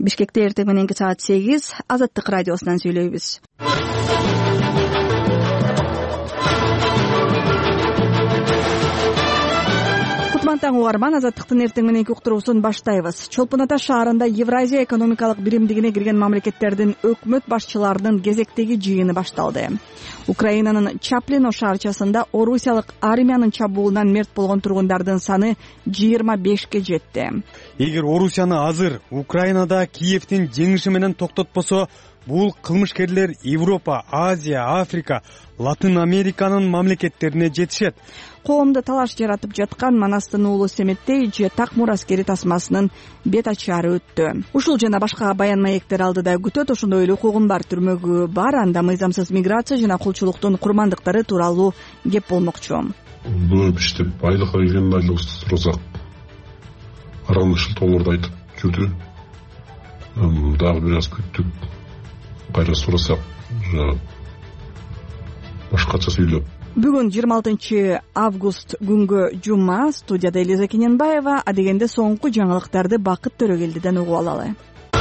Бишкекте эртең мененки саат 8 Азаттык радиосунан сүйлөйбүз. Таң угарман, Азаттыктын эртең мененки уктуруусун баштайбыз. Чолпон Ата шаарында Евразия экономикалык биримдигине кирген мамлекеттердин өкмөт башчыларынын кезектеги жыйыны башталды. Украинанын Чаплино шаарчасында орусиялык армиянын чабуулунан мерт болгон тургундардын саны 25 жетти. Эгер Орусияны азыр Украинада Киевдин жеңиши менен токтотпосо, бул кылмышкерлер Европа, Азия, Африка, Латын Американын мамлекеттерине жетишет. Коомдо талаш жаратып жаткан Манастын уулу Семеттей же Такмур аскери тасмасынын бет ачары өттү. Ушул жана башка баян маектер алдыда күтөт. Ошондой эле укугум бар, түрмөгү бар, анда мыйзамсыз миграция жана кулчулуктун курмандыктары тууралуу кеп болмокчу. Көп иштеп айлыкка келгенде айлык сурасак, арган ушул толорду айтып жүрдү. Дагы бир аз күттүк, кайра сурасак, башкача сүйлөп. Бүгүн 26 август күнгө жума. Студияда Элиза Кененбаева. Адегенде соңку жаңылыктарды Бакыт Төрөгелдиден угуп алалы.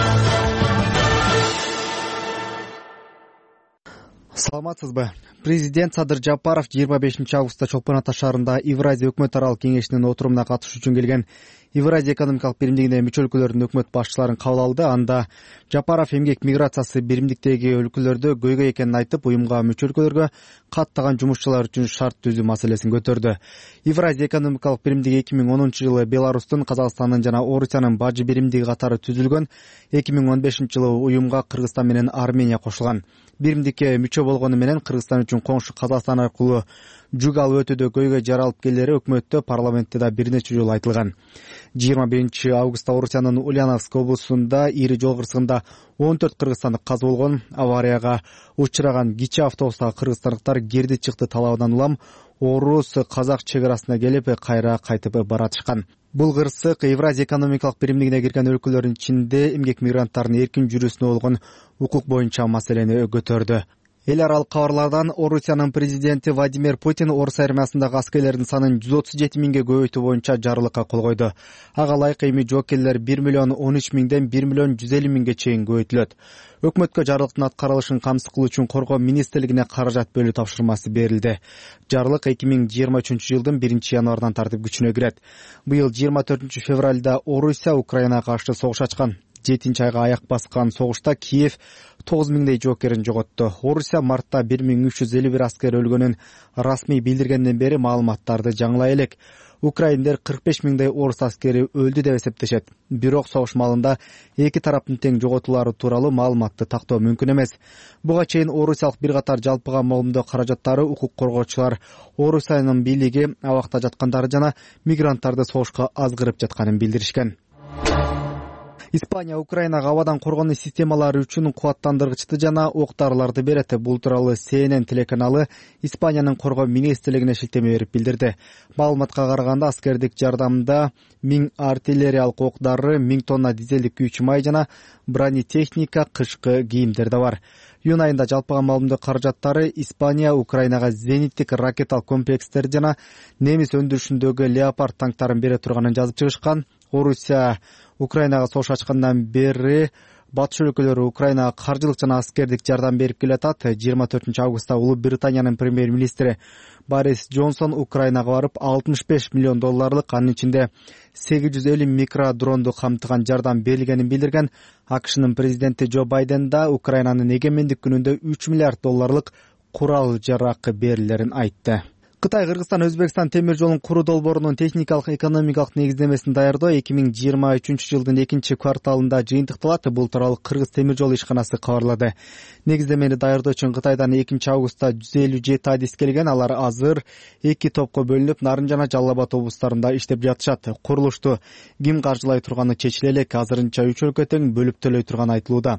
Саламатсызбы? Президент Садыр Жапаров 25 августта Чолпон Ата шаарында Евразия өкмөт аралык кеңешинин отурумуна катышуу үчүн келген Евразия экономикалык биримдигине мүчө өлкөлөрдүн өкмөт башчыларын кабыл алды. Анда Жапаров эмгек миграциясы биримдиктеги өлкөлөрдө көйгөй экенин айтып, уюмга мүчө өлкөлөргө каттаган жумушчулар үчүн шарт түзүү маселесин көтөрдү. Евразия экономикалык биримдиги 2010 Беларустун, Казакстандын жана Орусиянын бажы биримдиги катары түзүлгөн. 2015 уюмга Кыргызстан менен Армения кошулган. Биримдикке мүчө болгону менен Кыргызстан үчүн коңшу Казакстан аркылуу жүк алып өтүүдө көйгөй жаралып келери өкмөттө, парламентте да бир нече жолу айтылган. 21 августта Орусиянын Ульяновск облусунда ири жол кырсыгында 14 кыргызстандык каза болгон. Аварияга учураган кичи автобустагы кыргызстандыктар кирди чыкты талабынан улам орус-казак чек арасына келип кайра кайтып баратышкан. Бул кырсык Евразия экономикалык биримдигине кирген өлкөлөрдүн ичинде эмгек мигранттарынын эркин жүрүүсүнө болгон укук боюнча маселени көтөрдү. Эл аралык кабарлардан Орусиянын президенти Владимир Путин Орус армиясындагы аскерлердин санын 137 миңге көбөйтүү боюнча жарлыкка кол койду. Ага ылайык эми жоокерлер 1 миллион 13 миңден 1 миллион 150 миңге чейин көбөйтүлөт. Өкмөткө жарлыктын аткарылышын камсыз кылуу үчүн коргоо министрлигине каражат бөлүү тапшырмасы берилди. Жарлык 2023 жылдын 1 январынан тартып күчүнө кирет. Быйыл 24 февралда Орусия Украинага каршы согуш ачкан. 7 айга аяк баскан согушта Киев 9 миңдей жоокерин жоготту. Орусия мартта 1351 аскер өлгөнүн расмий билдиргенден бери маалыматтарды жаңылай элек. Украиндер 45 миңдей орус аскери өлдү деп эсептешет. Бирок согуш маалында эки тараптын тең жоготуулары тууралуу маалыматты тактоо мүмкүн эмес. Буга чейин орусиялык бир катар жалпыга маалымдоо каражаттары укук коргоочулар Орусиянын бийлиги абакта жаткандары жана мигранттарды согушка азгырып жатканын билдиришкен. Испания Украинага абадан коргонуу системалары үчүн кубаттандыргычты жана ок-дарыларды берет. Бул тууралуу CNN телеканалы Испаниянын коргоо министрлигине шилтеме берип билдирди. Маалыматка караганда аскердик жардамда 1000 артиллериялык ок-дары, 1000 тонна дизелдик күйүүчү май жана бронетехника, кышкы кийимдер да бар. Июнь айында жалпыга маалымдоо каражаттары Испания Украинага зениттик ракеталык комплекстер жана немис өндүрүшүндөгү Леопард танктарын бере турганын жазып чыгышкан. Орусия Украинага согуш ачкандан бери батыш өлкөлөрү Украинага каржылык жана аскердик жардам берип келатат. 24 августта Улуу Британиянын премьер-министри Борис Джонсон Украинага барып $65 миллион, анын ичинде 850 микродронду камтыган жардам берилгенин билдирген. АКШнын президенти Джо Байден да Украинанын эгемендик күнүндө $3 миллиард курал жарак берилерин айтты. Кытай Кыргызстан Өзбекстан темир жолун куруу долбоорунун техникалык экономикалык негиздемесин даярдоо 2023 жылдын 2 кварталында жыйынтыкталат. Бул тууралуу Кыргыз темир жол ишканасы кабарлады. Негиздемени даярдоо үчүн Кытайдан 2 августта 157 адис келген. Алар азыр 2 топко бөлүнүп, Нарын жана Жалал Абад облустарында иштеп жатышат. Курулушту ким каржылай турганы чечиле элек. Азырынча 3 өлкө тең бөлүп төлөй турган айтылууда.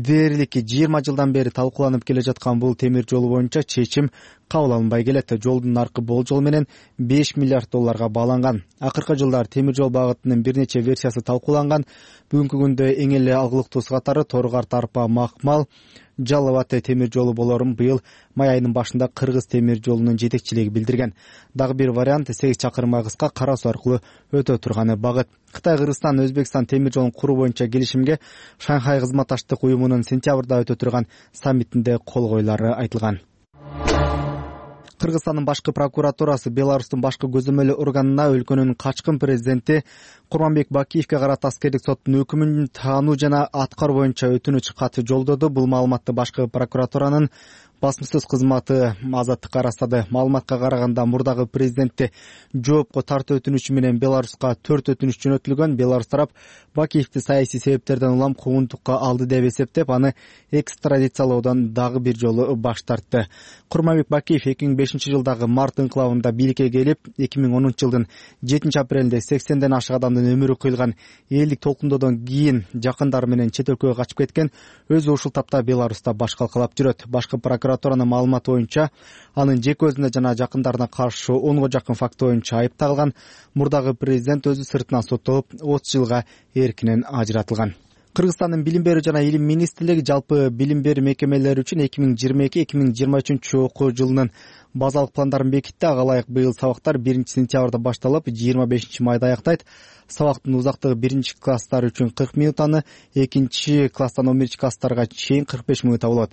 Дээрлик 20 жылдан бери талкууланып келе жаткан бул темир жол боюнча чечим кабыл алынбай келет. Жолдун наркы болжол менен $5 миллиард бааланган. Акыркы жылдары темир жол багытынын бир нече версиясы талкууланган. Бүгүнкү күндө эң эле алгылыктуусу катары Торгар Тарпа Макмал Жалал-Абад темир жолу болорун быйыл май айынын башында Кыргыз темир жолунун жетекчилиги билдирген. Дагы бир вариант 8 чакырымга кыска Кара Суу аркылуу өтө турганы багыт. Кытай, Кыргызстан, Өзбекстан темир жолун куруу боюнча келишимге Шанхай кызматташтык уюмунун сентябрда өтө турган саммитинде кол коюлары айтылган. Кыргызстандын башкы прокуратурасы Беларустун башкы көзөмөлү органына өлкөнүн качкын президенти Курманбек Бакиевке карата аскердик соттун өкүмүн таануу жана аткаруу боюнча өтүнүч кат жолдоду. Бул маалыматты башкы прокуратуранын басмасөз кызматы Азаттыкка ырастады. Маалыматка караганда мурдагы президентти жоопко тартуу өтүнүчү менен Беларуска 4 өтүнүч жөнөтүлгөн. Беларус тарап Бакиевди саясий себептерден улам куугунтукка алды деп эсептеп, аны экстрадициялоодон дагы бир жолу баш тартты. Курманбек Бакиев 2005-жылдагы март инкылабында бийликке келип, 2010-жылдын 7-апрелинде 80ден ашык адамдын өмүрү кыйылган элдик толкундоодон кийин жакындары менен чет өлкөгө качып кеткен. Өзү ушул тапта Беларуста баш калкалап жүрөт. Башкы прокуратуранын маалыматы боюнча анын жеке өзүнө жана жакындарына каршы 10го жакын факт боюнча айып тагылган. Мурдагы президент өзү сыртынан соттолуп 30 жылга эркинен ажыратылган. Кыргызстандын билим берүү жана илим министрлиги жалпы билим берүү мекемелери үчүн 2022-2023 окуу жылынын базалык пландарын бекитти. Ага ылайык быйыл сабактар 1-сентябрда башталып, 25-майда аяктайт. Сабактын узактыгы 1-класстар үчүн 40 минутаны, 2-класстан 11-класстарга чейин 45 минута болот.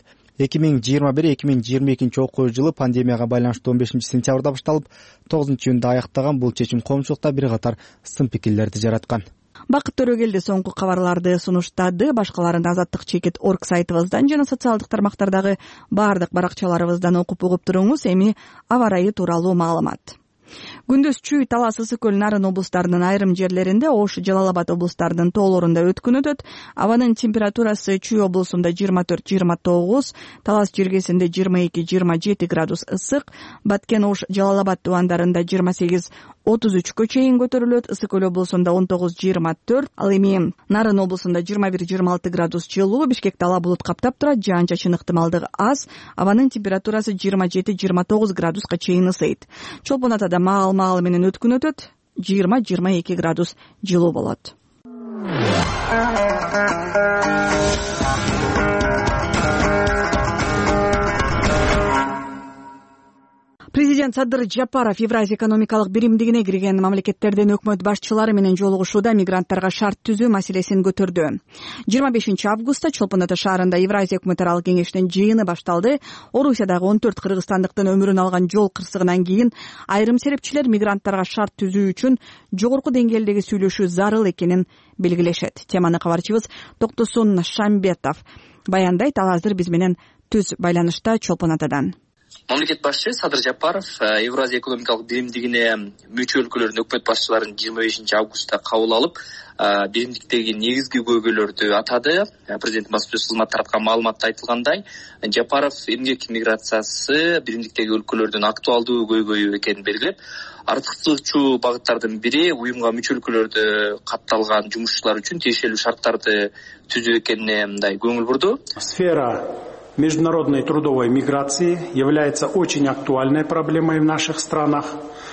2021-2022 окуу жылы пандемияга байланыштуу 15-сентябрда башталып, 9-июнда аяктаган. Бул чечим коомчулукта бир катар сын пикирлерди жараткан. Бакыт Төрөгелди соңку кабарларды сунуштады. Башкаларын azattik.org сайтыбыздан жана социалдык тармактардагы баардык баракчаларыбыздан окуп угуп туруңуз. Эми аба ырайы тууралуу маалымат. Күндүз Чүй, Талас, Ысык көл, Нарын облустарынын айрым жерлеринде, Ош, Жалал-Абад облустарынын тоолорунда өткүн өтөт. Абанын температурасы Чүй облусунда 24-29, Талас жергесинде 22-27 градус ысык, Баткен, Ош, Жалал-Абад тубандарында 28-33 чейин көтөрүлөт. Ысык көл облусунда 19-24, ал эми Нарын облусунда 21-26 градус жылуу. Бишкекте ала булут каптап турат, жаан-чачын ыктымалдыгы аз. Абанын температурасы 27-29 градуска чейин ысыйт. Чолпон Атада маал менен өткүн өтөт, 20-22 градус жылуу болот. Президент Садыр Жапаров Евразия экономикалык биримдигине кирген мамлекеттердин өкмөт башчылары менен жолугушууда мигранттарга шарт түзүү маселесин көтөрдү. 25-августта Чолпон Ата шаарында Евразия өкмөт аралык кеңешинин жыйыны башталды. Орусиядагы 14 кыргызстандыктын өмүрүн алган жол кырсыгынан кийин айрым серепчилер мигранттарга шарт түзүү үчүн жогорку деңгээлдеги сүйлөшүү зарыл экенин белгилешет. Теманы кабарчыбыз Токтосун Шамбетов баяндайт. Ал азыр биз менен түз байланышта Чолпон Атадан. Мамлекет башчы Садыр Жапаров Евразия экономикалык биримдигине мүчө өлкөлөрдүн өкмөт башчыларын 25-августта кабыл алып, биримдиктеги негизги көйгөйлөрдү атады. Президенттин баспасөз кызматы тараткан маалыматта айтылгандай, Жапаров эмгек миграциясы биримдиктеги өлкөлөрдүн актуалдуу көйгөйү экенин белгилеп, артыкчылыктуу багыттардын бири уюмга мүчө өлкөлөрдө катталган жумушчулар үчүн тиешелүү шарттарды түзүү экенине мындай көңүл бурду. Сфера международной трудовой миграции является очень актуальной проблемой в наших странах,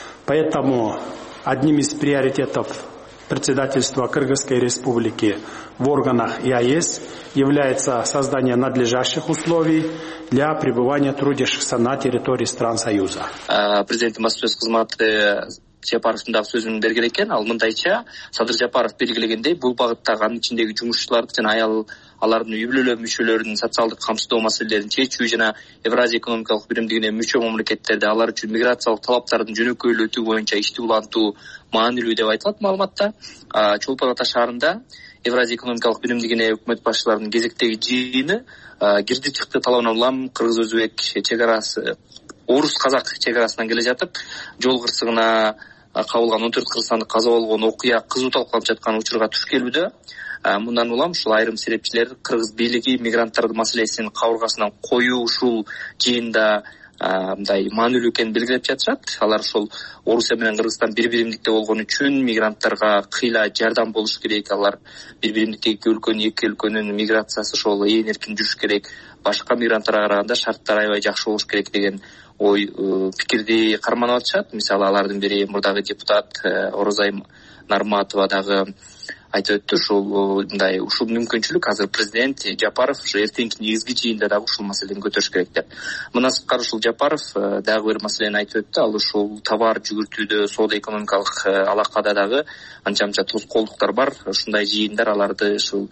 поэтому одним из приоритетов председательства Кыргызской Республики в органах ЕАЭС является создание надлежащих условий для пребывания трудящихся на территории стран Союза. Президент баспасөз кызматы Жапаровдун дагы сөзүн берген экен. Ал мындайча, Садыр Жапаров белгилегендей, бул багыттагы анын ичиндеги жумушчуларды жана алардын үй бүлөлөр мүчөлөрүнүн социалдык камсыздоо маселелерин чечүү жана Евразия экономикалык биримдигине мүчө мамлекеттерде алар үчүн миграциялык талаптардын жөнөкөйлөтүү боюнча ишти улантуу маанилүү деп айтылат маалыматта. Чолпон Ата шаарында Евразия экономикалык биримдигине өкмөт башчыларынын кезектеги жыйыны кирди чыкты талабынан улам кыргыз-өзбек чегарасы, орус-казак чегарасынан келе жатып, жол кырсыгына кабылган 14 кыргызстандык каза болгон окуя кызуу талкууланып жаткан учурга туш келүүдө. Мындан улам ушул айрым серепчилер кыргыз бийлиги мигранттардын маселесин кабыргасынан коюу ушул жыйында мындай маанилүү экенин белгилеп жатышат. Алар ошол Орусия менен Кыргызстан бири-биримдикте болгон үчүн мигранттарга кыйла жардам болуш керек. Алар бири-биримдиктеги эки өлкөнүн миграциясы ошол ээн эркин жүрүш керек. Башка мигранттарга караганда шарттар аябай жакшы болуш керек деген ой пикирди карманып атышат. Мисалы алардын бири мурдагы депутат Орозай Нарматова дагы айтып өттү, ушул мүмкүнчүлүк азыр президент Жапаров эртеңки негизги жыйында дагы ушул маселени көтөрүш керек деп. Мына сырткары ушул Жапаров дагы бир маселени айтып өттү. Ал ушул товар жүгүртүүдө, соода экономикалык алакада дагы анча-мынча тоскоолдуктар бар. Ушундай жыйындар аларды ушул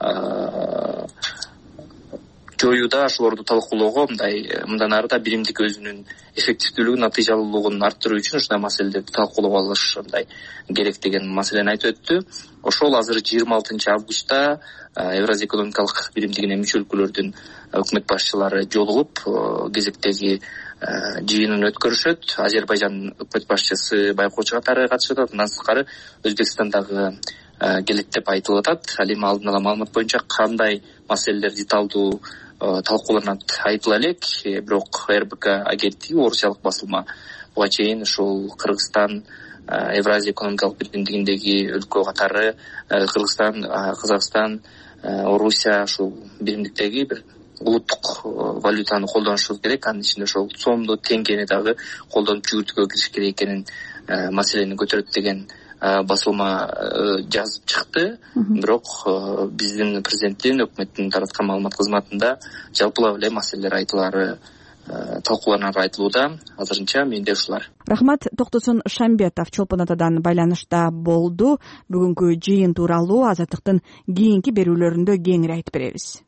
жоюуда ошолорду талкуулоого, мындан ары да биримдик өзүнүн эффективдүүлүгүн, натыйжалуулугун арттыруу үчүн ушундай маселелерди талкуулап алыш керек деген маселени айтып өттү. Ошол азыр 26 августта Евразия экономикалык биримдигине мүчө өлкөлөрдүн өкмөт башчылары жолугуп кезектеги жыйынын өткөрүшөт. Азербайжан өкмөт башчысы Байкоочу катары катышат, андан сырткары Өзбекстандагы келет деп айтылып атат. Ал эми алдын ала маалымат боюнча кандай маселелер деталдуу талкууланат айтыла элек, бирок РБК агенттиги, орусиялык басылма буга чейин ушул Кыргызстан Евразия экономикалык биримдигиндеги өлкө катары Кыргызстан, Казакстан, Орусия ушул биримдиктеги бир улуттук валютаны колдонушубуз керек, анын ичинде ошол сомду, теңгени дагы колдонуп жүгүртүүгө кириш керек экенин маселени көтөрөт деген басылма жазып чыкты. Бирок биздин президенттин, өкмөттүн тараткан маалымат кызматында жалпылап эле маселелер айтылары, талкууланары айтылууда. Азырынча менде ушулар. Рахмат. Токтосун Шамбетов Чолпон Атадан байланышта болду. Бүгүнкү жыйын тууралуу Азаттыктын кийинки берүүлөрүндө кеңири айтып беребиз.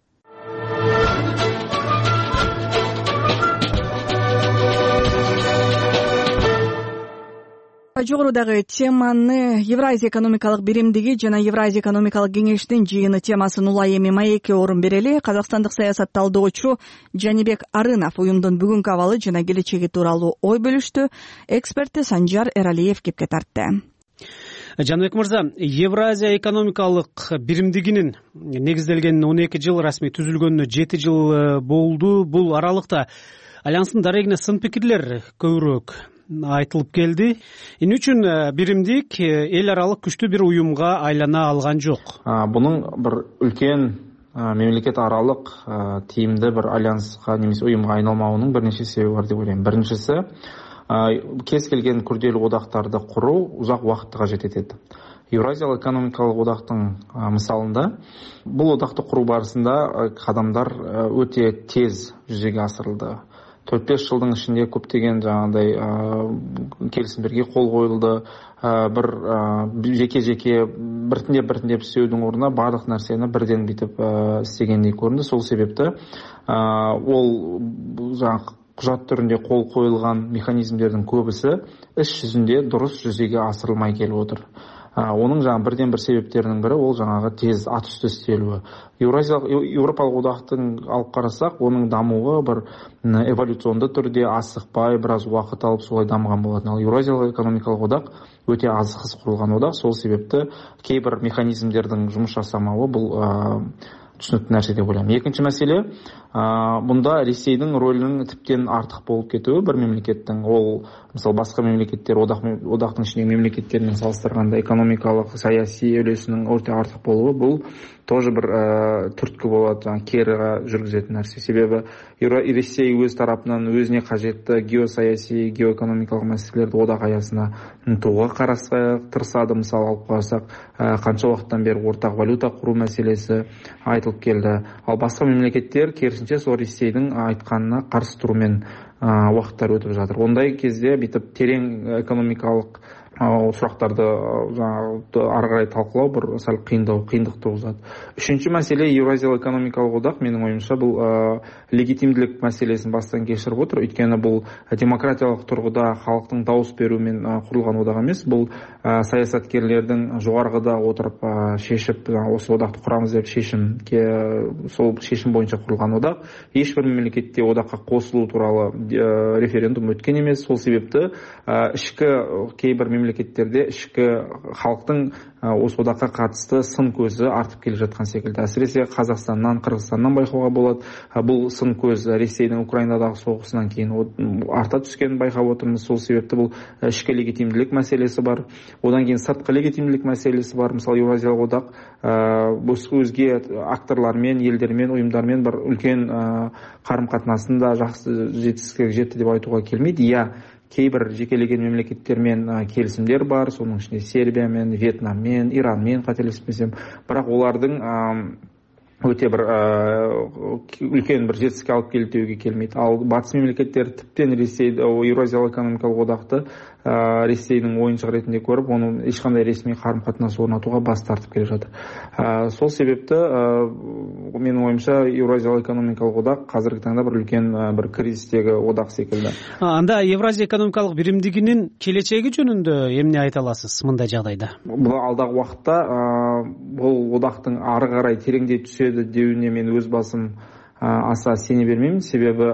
Жогорудагы теманы Евразия экономикалык биримдиги жана Евразия экономикалык кеңештин жыйыны темасын улай эми маекке орун берели. Казакстандык саясат талдоочу Жанибек Арынов уюмдун бүгүнкү абалы жана келечеги тууралуу ой бөлүштү. Эксперти Санжар Эралиев кепке тартты. Жаныбек мырза, Евразия экономикалык биримдигинин негизделгенине 12 жыл, расмий түзүлгөнүнө 7 жыл болду. Бул аралыкта альянстын дарегине сын пикирлер көбүрөөк айтылып келди. Эмне үчүн биримдик эл аралык күчтүү бир уюмга айлана алган жок? Бунун бир үлкен мемлекет аралык тийимдүү бир альянска немесе уюмга айналмауунун бир нече себеби бар деп ойлойм. Биринчиси, кез келген күрделүү одактарды куруу узак убакытты кажет этет. Евразиялык экономикалык одактын мисалында бул одакты куруу барысында кадамдар өтө тез жүзөгө асырылды. 4-5 жылдың ішінде көптеген жаңағыдай келісімдерге қол қойылды. Бір жеке-жеке біртіндеп істеудің орнына барлық нәрсені бірден бүйтіп істегендей көрінді. Сол себепті ол жаңағы құжат түрінде қол қойылған механизмдердің көбісі іс жүзінде дұрыс жүзеге асырылмай келіп отыр. Оның бірден бір себептерінің бірі ол жаңағы тез ат үсті істелуі. Еуропалық одақтың алып қарасақ, оның дамуы бір эволюционды түрде асықпай, біраз уақыт алып солай дамыған болатын. Ал Еуразиялық экономикалық одақ өте азықсыз құрылған одақ. Сол себепті кейбір механизмдердің жұмыс жасамауы бұл түсінікті нәрсе деп ойлаймын. Екінші мәселе, бұнда Ресейдің рөлінің тіптен артық болып кетуі бір мемлекеттің. Ол, мысалы, басқа мемлекеттер, одақтың ішіндегі мемлекеттермен салыстырғанда экономикалық, саяси үлесінің өте артық болуы, бұл тоже бір түрткі болады, кері жүргізетін нәрсе. Себебі Ресей өз тарапынан өзіне қажетті геосаяси, геоэкономикалық мәселелерді одақ аясына тоға тырысады. Мысалы, алып қарасақ, қанша уақыттан бері ортақ валюта құру мәселесі айтылып келді. Ал басқа мемлекеттер керісінше сол Ресейдің айтқанына қарсы тұрумен уақыттар өтіп жатыр. Ондай кезде бүйтіп терең экономикалық сұрақтарды ары қарай талқылау бір сәл қиындық туғызады. Үшінші мәселе, Еуразиялық экономикалық одақ, менің ойымша, бұл легитимділік мәселесін бастан кешіріп отыр. Өйткені бұл демократиялық тұрғыда халықтың дауыс берумен құрылған одақ емес. Бұл саясаткерлердің жоғарғыда отырып шешіп, осы одақты құрамыз деп сол шешім бойынша құрылған одақ. Ешбір мемлекетте одаққа қосылу туралы референдум өткен емес. Сол себепті ішкі кейбір мемлекеттерде ішкі халықтың осы одаққа қатысты сын көзі артып келе жатқан секілді. Әсіресе Қазақстаннан, Қырғызстаннан байқауға болады. Бұл сын көз Ресейдің Украинадағы соғысынан кейін арта түскенін байқап отырмыз. Сол себепті бұл ішкі легитимділік мәселесі бар. Одан кейін сыртқы легитимділік мәселесі бар. Мысалы, Еуразиялық одақ өзге акторлармен, елдермен, ұйымдармен бір үлкен қарым-қатынасында жақсы жетістікке жетті деп айтуға келмейді. Кейбір жекелеген мемлекеттермен келісімдер бар, соның ішінде Сербиямен, Вьетнаммен, Иранмен қателеспесем, бірақ олардың өте бір үлкен бір жетістікке алып келді деуге келмейді. Ал батыс мемлекеттері тіптен Еуразиялық экономикалық одақты Ресейдің ойыншық ретінде көріп, оны ешқандай ресми қарым-қатынас орнатуға бас тартып келе жатыр. Сол себепті менің ойымша Еуразиялық экономикалық одақ қазіргі таңда бір үлкен бір кризистегі одақ секілді. Анда Евразия экономикалық биримдигинин келечеги жөнүндө эмне айта аласыз мындай жагдайда? Бұл алдағы уақытта бұл одақтың ары қарай тереңдей түседі деуіне мен өз басым аса сене бермеймін. Себебі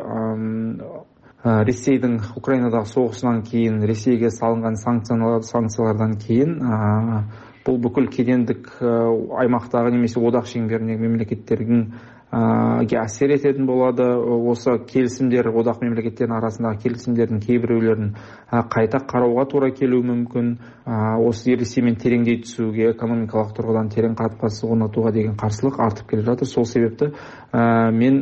Ресейдің Украинадағы соғысынан кейін, Ресейге салынған санкциялардан кейін бұл бүкіл кедендік аймақтағы немесе одақ шеңберіндегі мемлекеттердің әсер ететін болады. Осы келісімдер, одақ мемлекеттерінің арасындағы келісімдердің кейбіреулерін қайта қарауға тура келуі мүмкін. Осы Ресеймен тереңдей түсуге, экономикалық тұрғыдан терең қатынас орнатуға деген қарсылық артып келе жатыр. Сол себепті мен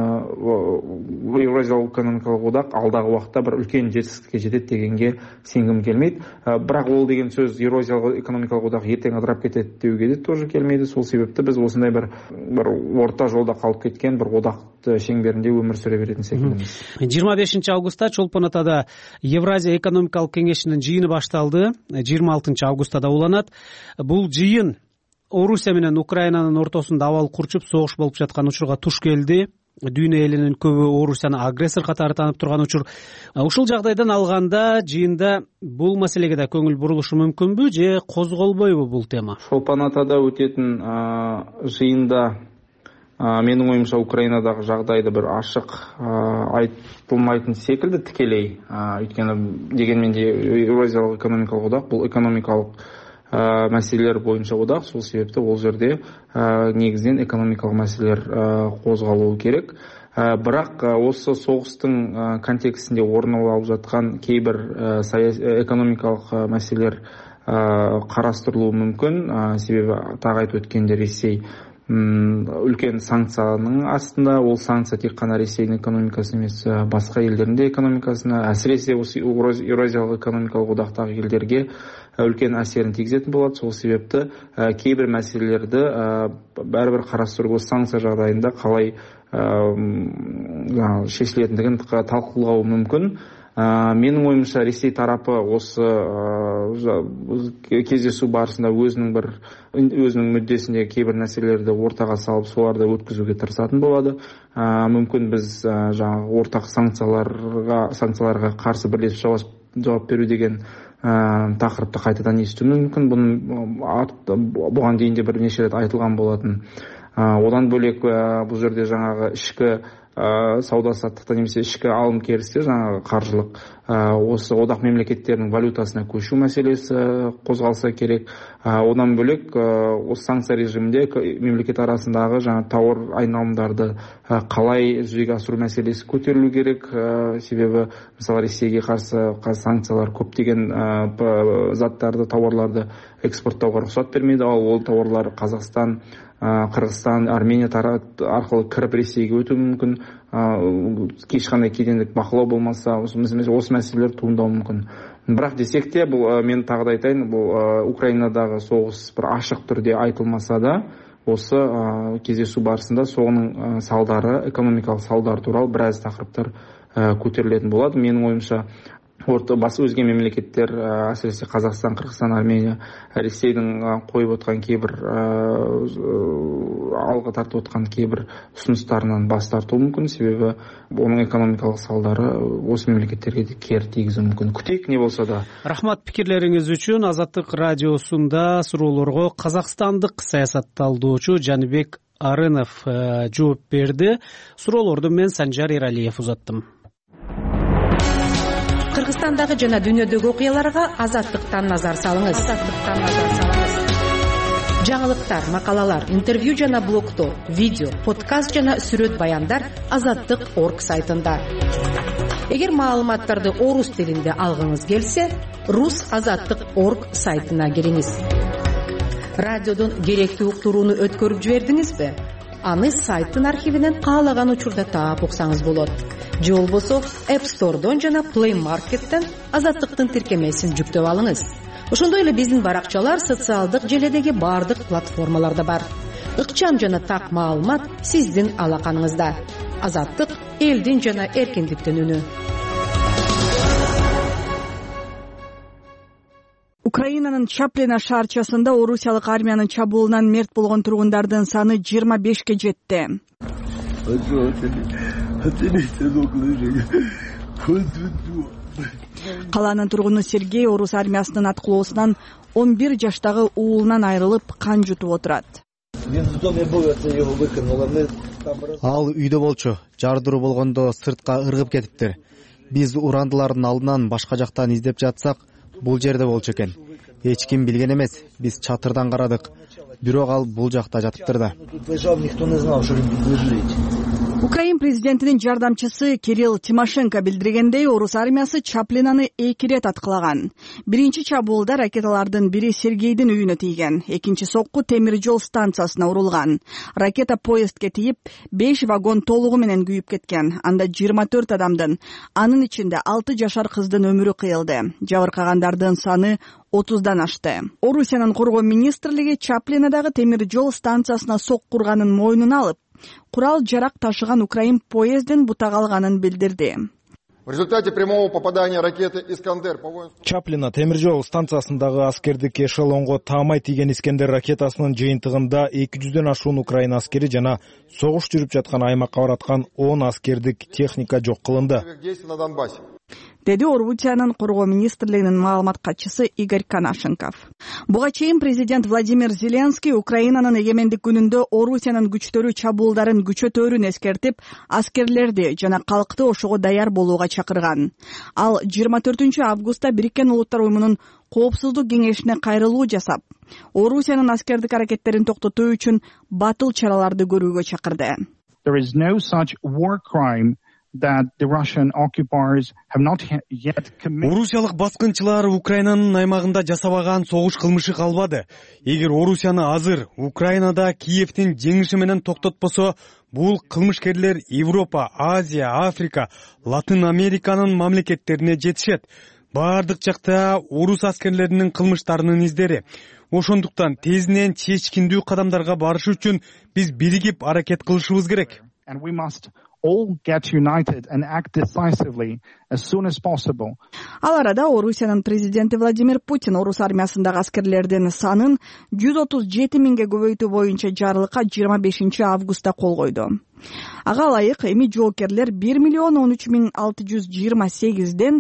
Еуразиялық экономикалық одақ алдағы уақытта бір үлкен жетістікке жетеді дегенге сенгім келмейді. Бірақ ол деген сөз Еуразиялық экономикалық одақ ертең ыдырап кетеді деуге де тоже келмейді. Сол себепті біз осындай бір орта жолда қалып кеткен бір одақты шеңберінде өмір сүре беретін секілдіміз. 25 августта Чолпон Атада Евразия экономикалық кеңешінің жиыны башталды. 26 августта уланат. Бұл жиын Орусия менен Украинанын ортосунда абал курчуп согуш болуп жаткан учурга туш келди. Дүйнө элинин көбү Орусияны агрессор катары таанып турган учур. Ушул жагдайдан алганда жыйында бул маселеге да көңүл бурулушу мүмкүнбү же козголбойбу бул тема? Чолпон Атада өтетін жыйында менің ойымша Украинадағы жағдайды бір ашық айтылмайтын секілді тікелей. Өйткені дегенмен де Еуразиялық экономикалық одақ бұл экономикалық мәселелер бойынша одақ. Сол себепті ол жерде негізінен экономикалық мәселелер қозғалуы керек. Бірақ осы соғыстың контекстінде орын алып жатқан кейбір экономикалық мәселелер қарастырылуы мүмкін. Себебі тағы айтып өткенде Ресей үлкен санкцияның астында. Ол санкция тек қана Ресейдің экономикасы емес, басқа елдердің де экономикасына, әсіресе осы Еуразиялық экономикалық одақтағы елдерге үлкен әсерін тигізетін болады. Сол себепті кейбір мәселелерді бәрібір қарастыруға санкция жағдайында қалай шешілетіндігін талқылауы мүмкін. Менің ойымша Ресей тарапы осы кездесу барысында өзінің мүддесінде кейбір нәрселерді ортаға салып, соларды өткізуге тырысатын болады. Мүмкін біз ортақ санкцияларға қарсы бірлесіп жауап беру деген тақырыпты қайтадан есту мүмкін. Бұған дейін де бірнеше рет айтылған болатын. Одан бөлек бұл жерде жаңағы ішкі сауда-саттықта немесе ішкі алым керісте жаңағы қаржылық осы одақ мемлекеттерінің валютасына көшу мәселесі қозғалса керек. Одан бөлек осы санкция режимінде мемлекет арасындағы жаңа тауар айналымдарды қалай жүзеге асыру мәселесі көтерілу керек. Себебі мысалы Ресейге қарсы санкциялар көптеген заттарды, тауарларды экспорттауға рұқсат бермейді. Ол тауарлар Қазақстан, Қырғызстан, Армения арқылы кіріп Ресейге өтуі мүмкін. Ешқандай кедендік бақылау болмаса, осы мәселелер туындауы мүмкін. Бірақ десек те, мен тағы да айтайын, бұл Украинадағы соғыс бір ашық түрде айтылмаса да, осы кездесу барысында соның салдары, экономикалық салдары туралы біраз тақырыптар көтерілетін болады. Менің ойымша өзге мемлекеттер, әсіресе Қазақстан, Қырғызстан, Армения, Ресейдің қойып отқан кейбір алға тартып отқан кейбір ұсыныстарынан бас тартуы мүмкін. Себебі оның экономикалық салдары осы мемлекеттерге де кері тигізуі мүмкін. Күтейік не болса да. Рахмат пикирлеріңіз үшін. Азаттық радиосында суроолорго қазақстандық саясатталдоочу Жаныбек Арынов жооп берди. Суроолорду мен Санжар Эралиев узаттым. Кыргызстандагы жана дүйнөдөгү окуяларга Азаттыктан назар салыңыз. Жаңылыктар, макалалар, интервью жана блогдор, видео, подкаст жана сүрөт баяндар Азаттык.орг сайтында. Эгер маалыматтарды орус тилинде алгыңыз келсе, rusazаттык.орг сайтына кириңиз. Радиодон керектүү уктурууну өткөрүп жибердиңизби? Аны сайттын архивинен каалаган учурда таап уксаңыз болот. Же болбосо App Store'дон жана Play Market'тен Азаттыктын тиркемесин жүктөп алыңыз. Ошондой эле биздин баракчалар социалдык желедеги бардык платформаларда бар. Ыкчам жана так маалымат сиздин алаканыңызда. Азаттык — элдин жана эркиндиктин үнү. Украинанын Чаплина шаарчасында орусиялык армиянын чабуулунан мерт болгон тургундардын саны 25-ке жетти. Каланын тургуну Сергей орус армиясынын аткылоосунан 11 жаштагы уулунан айрылып, кан жутуп отурат. Ал үйдө болчу. Жардыруу болгондо сыртка ыргып кетиптир. Биз урандылардын алдынан башка жактан издеп жатсак, бул жерде болчу экен. Эч ким билген эмес. Биз чатырдан карадык. Бирок ал бул жакта жатыптыр да. Украин президентинин жардамчысы Кирилл Тимошенко билдиргендей, орус армиясы Чаплинаны 2 рет аткылаган. Биринчи чабуулда ракеталардын бири Сергейдин үйүнө тийген, экинчи сокку темир жол станциясына урулган. Ракета поездге тийип, 5 вагон толугу менен күйүп кеткен. Анда 24 адамдын, анын ичинде 6 жашар кыздын өмүрү кыйылды. Жабыркагандардын саны 30дан ашты. Орусиянын коргоо министрлиги Чаплинадагы темир жол станциясына сок курганын мойнуна алып, курал жарак ташыган украин поездин бутагалганын билдирди. В результате прямого попадания ракеты «Искандер» по воинству... Чаплина темир жол станциясындагы аскердик эшелонго таамай тийген «Искандер» ракетасынын жыйынтыгында 200дөн ашуун украин аскери жана согуш жүрүп жаткан аймакка бараткан 10 аскердик техника жок кылынды, деди Орусиянын коргоо министрлигинин маалымат катчысы Игорь Канашенков. Буга чейин президент Владимир Зеленский Украинанын эгемендик күнүндө Орусиянын күчтөрү чабуулдарын күчөтөөрүн эскертип, аскерлерди жана калкты ошого даяр болууга чакырган. Ал 24 августта Бириккен Улуттар уюмунун коопсуздук кеңешине кайрылуу жасап, Орусиянын аскердик аракеттерин токтотуу үчүн батыл чараларды көрүүгө чакырды. There is no such war crime that the Russian occupiers have not yet committed. Орусиялык баскынчылар Украинанын аймагында жасабаган согуш кылмышы калбады. Эгер Орусияны азыр Украинада Киевдин жеңиши менен токтотпосо, бул кылмышкерлер Европа, Азия, Африка, Латын Американын мамлекеттерине жетишет. Бардык жакта орус аскерлеринин кылмыштарынын издери. Ошондуктан тезинен чечкиндүү кадамдарга барыш үчүн биз биригип аракет кылышыбыз керек. And we must all get united and act decisively as soon as possible. Ал арада Орусиянын президенти Владимир Путин орус армиясындагы аскерлердин санын 137 миңге көбөйтүү боюнча жарлыкка 25 августта кол койду. Ага ылайык эми жоокерлер 1,13,628ден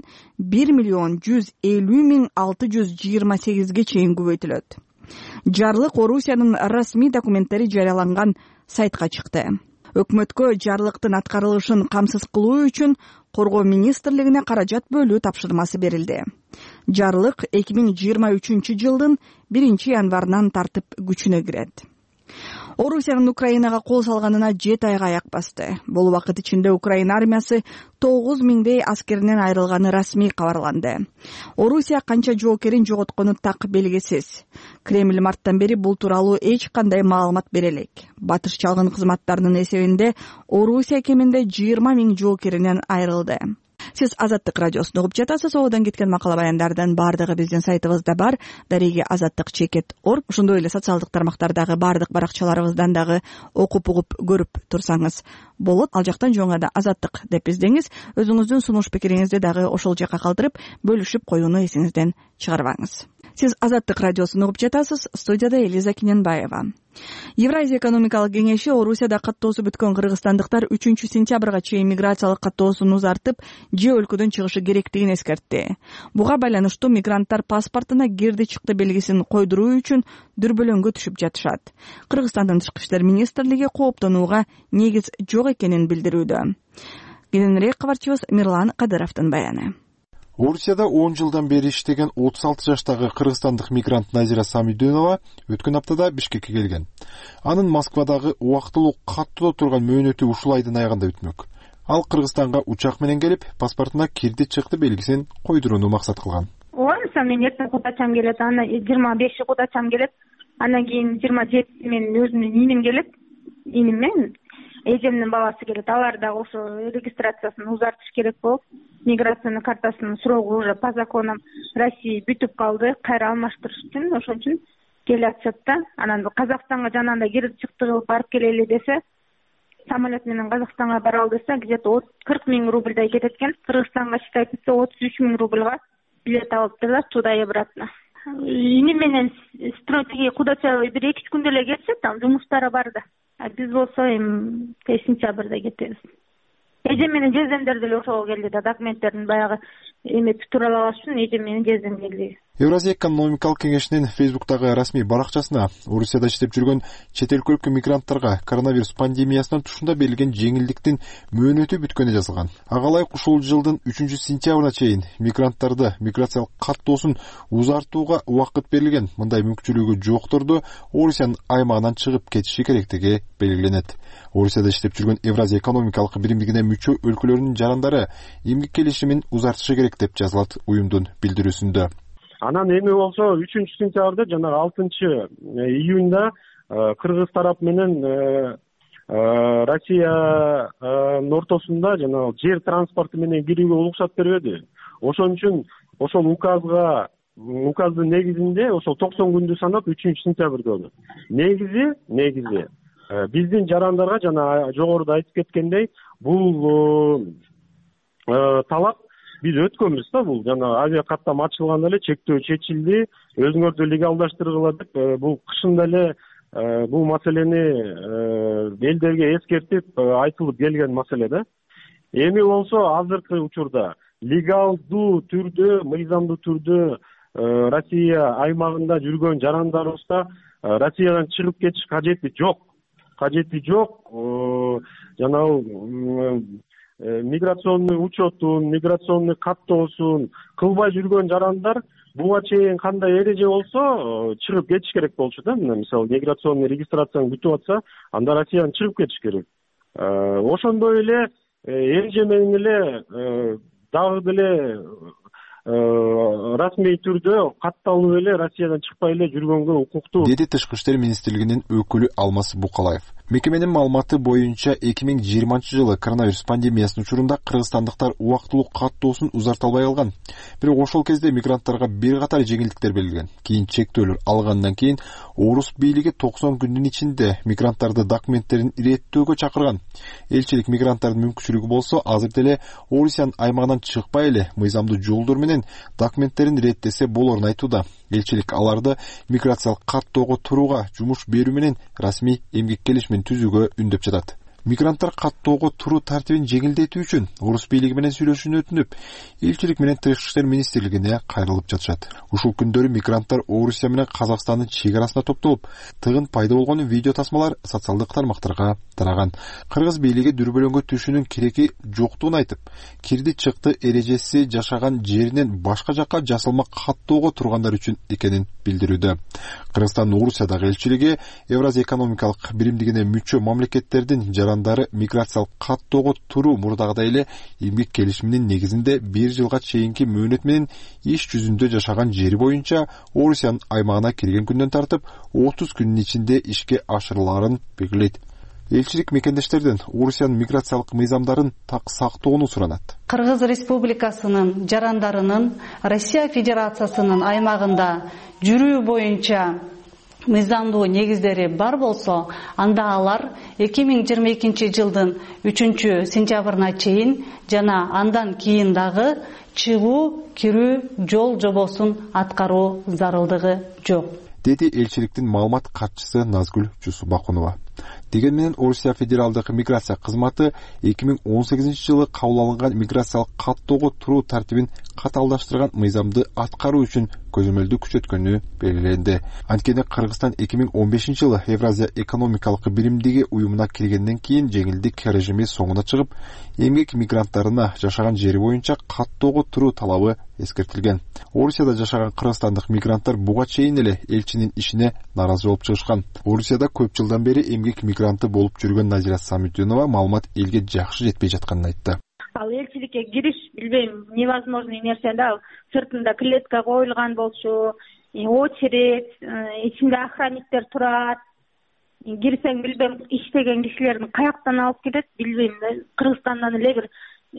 1,150,628ге чейин көбөйтүлөт. Жарлык Орусиянын расмий документтери жарыяланган сайтка чыкты. Өкмөткө жарлыктын аткарылышын камсыз кылуу үчүн коргоо министрлигине каражат бөлүү тапшырмасы берилди. Жарлык 2023 жылдын 1-январынан тартып күчүнө кирет. Орусиянын Украинага кол салганына 7 айга аяк басты. Бул убакыт ичинде Украин армиясы 9 миңдей аскеринен айрылганы расмий кабарланды. Орусия канча жоокерин жоготкону так белгисиз. Кремль марттан бери бул тууралуу эч кандай маалымат бере элек. Батыш чалгын кызматтарынын эсебинде Орусия кеминде 20 миң жоокеринен айрылды. Сиз Азаттык радиосун угуп жатасыз. Оодон кеткен макала баяндардын бардыгы биздин сайтыбызда бар. Дареги Азаттык.орg. Ошондой эле социалдык тармактардагы бардык баракчаларыбыздан дагы окуп угуп көрүп турсаңыз болот. Ал жактан жоңада Азаттык деп издеңиз. Өзүңүздүн сунуш пикириңизди дагы ошол жака калтырып, бөлүшүп коюуну эсиңизден чыгарбаңыз. Сиз Азаттык радиосун угуп жатасыз. Студияда Элиза Киненбаева. Евразия экономикалык кеңеши Орусияда каттоосу бүткөн кыргызстандыктар 3-сентябрга чейин миграциялык каттоосун узартып, же өлкөдөн чыгышы керектигин эскертти. Буга байланыштуу мигранттар паспортуна кирди-чыкты белгисин койдуруу үчүн дүрбөлөңгө түшүп жатышат. Кыргызстандын тышкы иштер министрлиги кооптонууга негиз жок экенин билдирүүдө. Кененирээк кабарчыбыз Мирлан Кадыровдун баяны. Орусияда 10 жылдан бери иштеген 36 жаштагы кыргызстандык мигрант Назира Самидунова өткөн аптада Бишкекке келген. Анын Москвадагы убактылуу каттоодо турган мөөнөтү ушул айдын аягында бүтмөк. Ал Кыргызстанга учак менен келип, паспортуна кирди чыкты белгисин койдурууну максат кылган. Ооба, мен эртең кудачам келет, аны 25 кудачам келет, андан кийин 27 менин өзүмдүн иним келет, иним менен эжемдин баласы келет. Алар да ошо регистрациясын узартыш керек болуп, миграционный картасынын срогу уже по законам России бүтүп калды, кайра алмаштырыш үчүн, ошон үчүн келатышат да. Анан Казакстанга жанагындай кирип чыкты кылып барып келели десе, самолет менен Казакстанга баралы десе, где-то 40 000 рубльдай кетет экен. Кыргызстанга считать этсе 33 000 рубльга билет алыптыр да, туда и обратно. Иним менен тиги кудача бир 2 күндө эле кетишет, там жумуштары бар да. Биз болсо эми сентябрда кетебиз. Эжем менен жездемдер деле ошого келди да, документтерин баягы эметип туралагаш үчүн эжем менен жездем келди. Евразия экономикалык кеңешинин Фейсбуктагы расмий баракчасына Орусияда иштеп жүргөн чет элдик мигранттарга коронавирус пандемиясынан тушунда берилген жеңилдиктин мөөнөтү бүткөнү жазылган. Ага ылайык ушул жылдын 3-сентябрына чейин мигранттарды миграциялык каттоосун узартууга убакыт берилген. Мындай мүмкүнчүлүгү жокторду Орусиянын аймагынан чыгып кетиши керектиги белгиленет. Орусияда иштеп жүргөн Евразия экономикалык биримдигине мүчө өлкөлөрдүн жарандары эмгек келишимин узартышы керек деп жазылат уюмдун билдирүүсүндө. Анан эми болсо 3-сентябрда жана 6-июнда Кыргыз тарап менен Россиянын ортосунда жана жер транспорту менен кирүүгө уруксат бербеди. Ошон үчүн ошол указдын негизинде ошол 90 күндү санап 3-сентябрда болду. Негизи биздин жарандарга жана жогоруда айтып кеткендей, бул талап биз өткөнбүз да, бул жана авиа каттам ачылганда эле чектөө чечилди, өзүңөрдү легалдаштыргыла деп бул кышында эле бул маселени элдерге эскертип айтылып келген маселе да. Эми болсо азыркы учурда легалдуу түрдө, мыйзамдуу түрдө Россия аймагында жүргөн жарандарыбызда Россиядан чыгып кетиш кажети жок. Жана миграционный учетун, миграционный каттоосун кылбай жүргөн жарандар буга чейин кандай эреже болсо чыгып кетиш керек болчу да. Мисалы миграционный регистрацияны күтүп атса, анда Россиядан чыгып кетиш керек. Ошондой эле эреже менен эле дагы деле расмий түрдө катталып эле Россиядан чыкпай эле жүргөнгө укуктуу, деди Тышкы иштер министрлигинин өкүлү Алмаз Букалаев. Мекеменин маалыматы боюнча 2020 жылы коронавирус пандемиясынын учурунда кыргызстандыктар убактылуу каттоосун узарта албай калган. Бирок ошол кезде мигранттарга бир катар жеңилдиктер берилген. Кийин чектөөлөр алгандан кийин Орус бийлиги 90 күндүн ичинде мигранттарды документтерин иреттөөгө чакырган. Элчилик мигранттардын мүмкүнчүлүгү болсо азыр деле Орусиянын аймагынан чыкпай эле мыйзамдуу жолдор менен документтерин иреттесе болорун айтууда. Элчилик аларды миграциялык каттоого турууга жумуш берүү менен расмий эмгек келишимин түзүүгө үндөп жатат. Мигранттар каттоого туруу тартибин жеңилдетүү үчүн Орус бийлиги менен сүйлөшүүнү өтүнүп, элчилик менен Тышкы иштер министрлигине кайрылып жатышат. Ушул күндөрү мигранттар Орусия менен Казакстандын чек арасына топтолуп, тыгын пайда болгон видео тасмалар социалдык тармактарга тараган. Кыргыз бийлиги дүрбөлөңгө түшүүнүн кереги жоктугун айтып, кирди чыкты эрежеси жашаган жеринен башка жакка жасалма каттоого тургандар үчүн экенин билдирүүдө. Кыргызстандын Орусиядагы элчилиги Евразия экономикалык биримдигине мүчө мамлекеттердин жарандары миграциялык каттоого туруу мурдагыдай эле эмгек келишиминин негизинде 1 жылга чейинки мөөнөт менен иш жүзүндө жашаган жери боюнча Орусиянын аймагына кирген күндөн тартып 30 күнүн ичинде ишке ашырыларын белгилейт. Элчилик мекендештерден Орусиянын миграциялык мыйзамдарын так сактоону суранат. Кыргыз Республикасынын жарандарынын Россия Федерациясынын аймагында жүрүү боюнча мыйзамдуу негиздери бар болсо, анда алар 2022 жылдын 3-сентябрына чейин жана андан кийин дагы чыгуу, кирүү жол жобосун аткаруу зарылдыгы жок, деди элчиликтин маалымат катчысы Назгүл Жусупбакунова. Деген менен Орусия федералдык миграция кызматы 2018 жылы кабыл алынган миграциялык каттоого туруу тартибин каталдаштырган мыйзамды аткаруу үчүн көзөмөлдү күчөткөнү белгиленди. Анткени Кыргызстан 2015 жылы Евразия экономикалык биримдиги уюмуна киргенден кийин жеңилдик режими соңуна чыгып, эмгек мигранттарына жашаган жери боюнча каттоого туруу талабы эскертилген. Орусияда жашаган кыргызстандык мигранттар буга чейин эле элчинин ишине нааразы болуп чыгышкан. Орусияда көп жылдан бери эмгек мигранты болуп жүргөн Назира Самитдинова маалымат элге жакшы жетпей жатканын айтты. Ал элчиликке кириш билбейм, невозможный нерсе да. Ал сыртында клетка коюлган болчу, очередь, ичинде охранниктер турат. Кирсең билбейм, иштеген кишилердин каяктан алып келет билбейм да. Кыргызстандан эле бир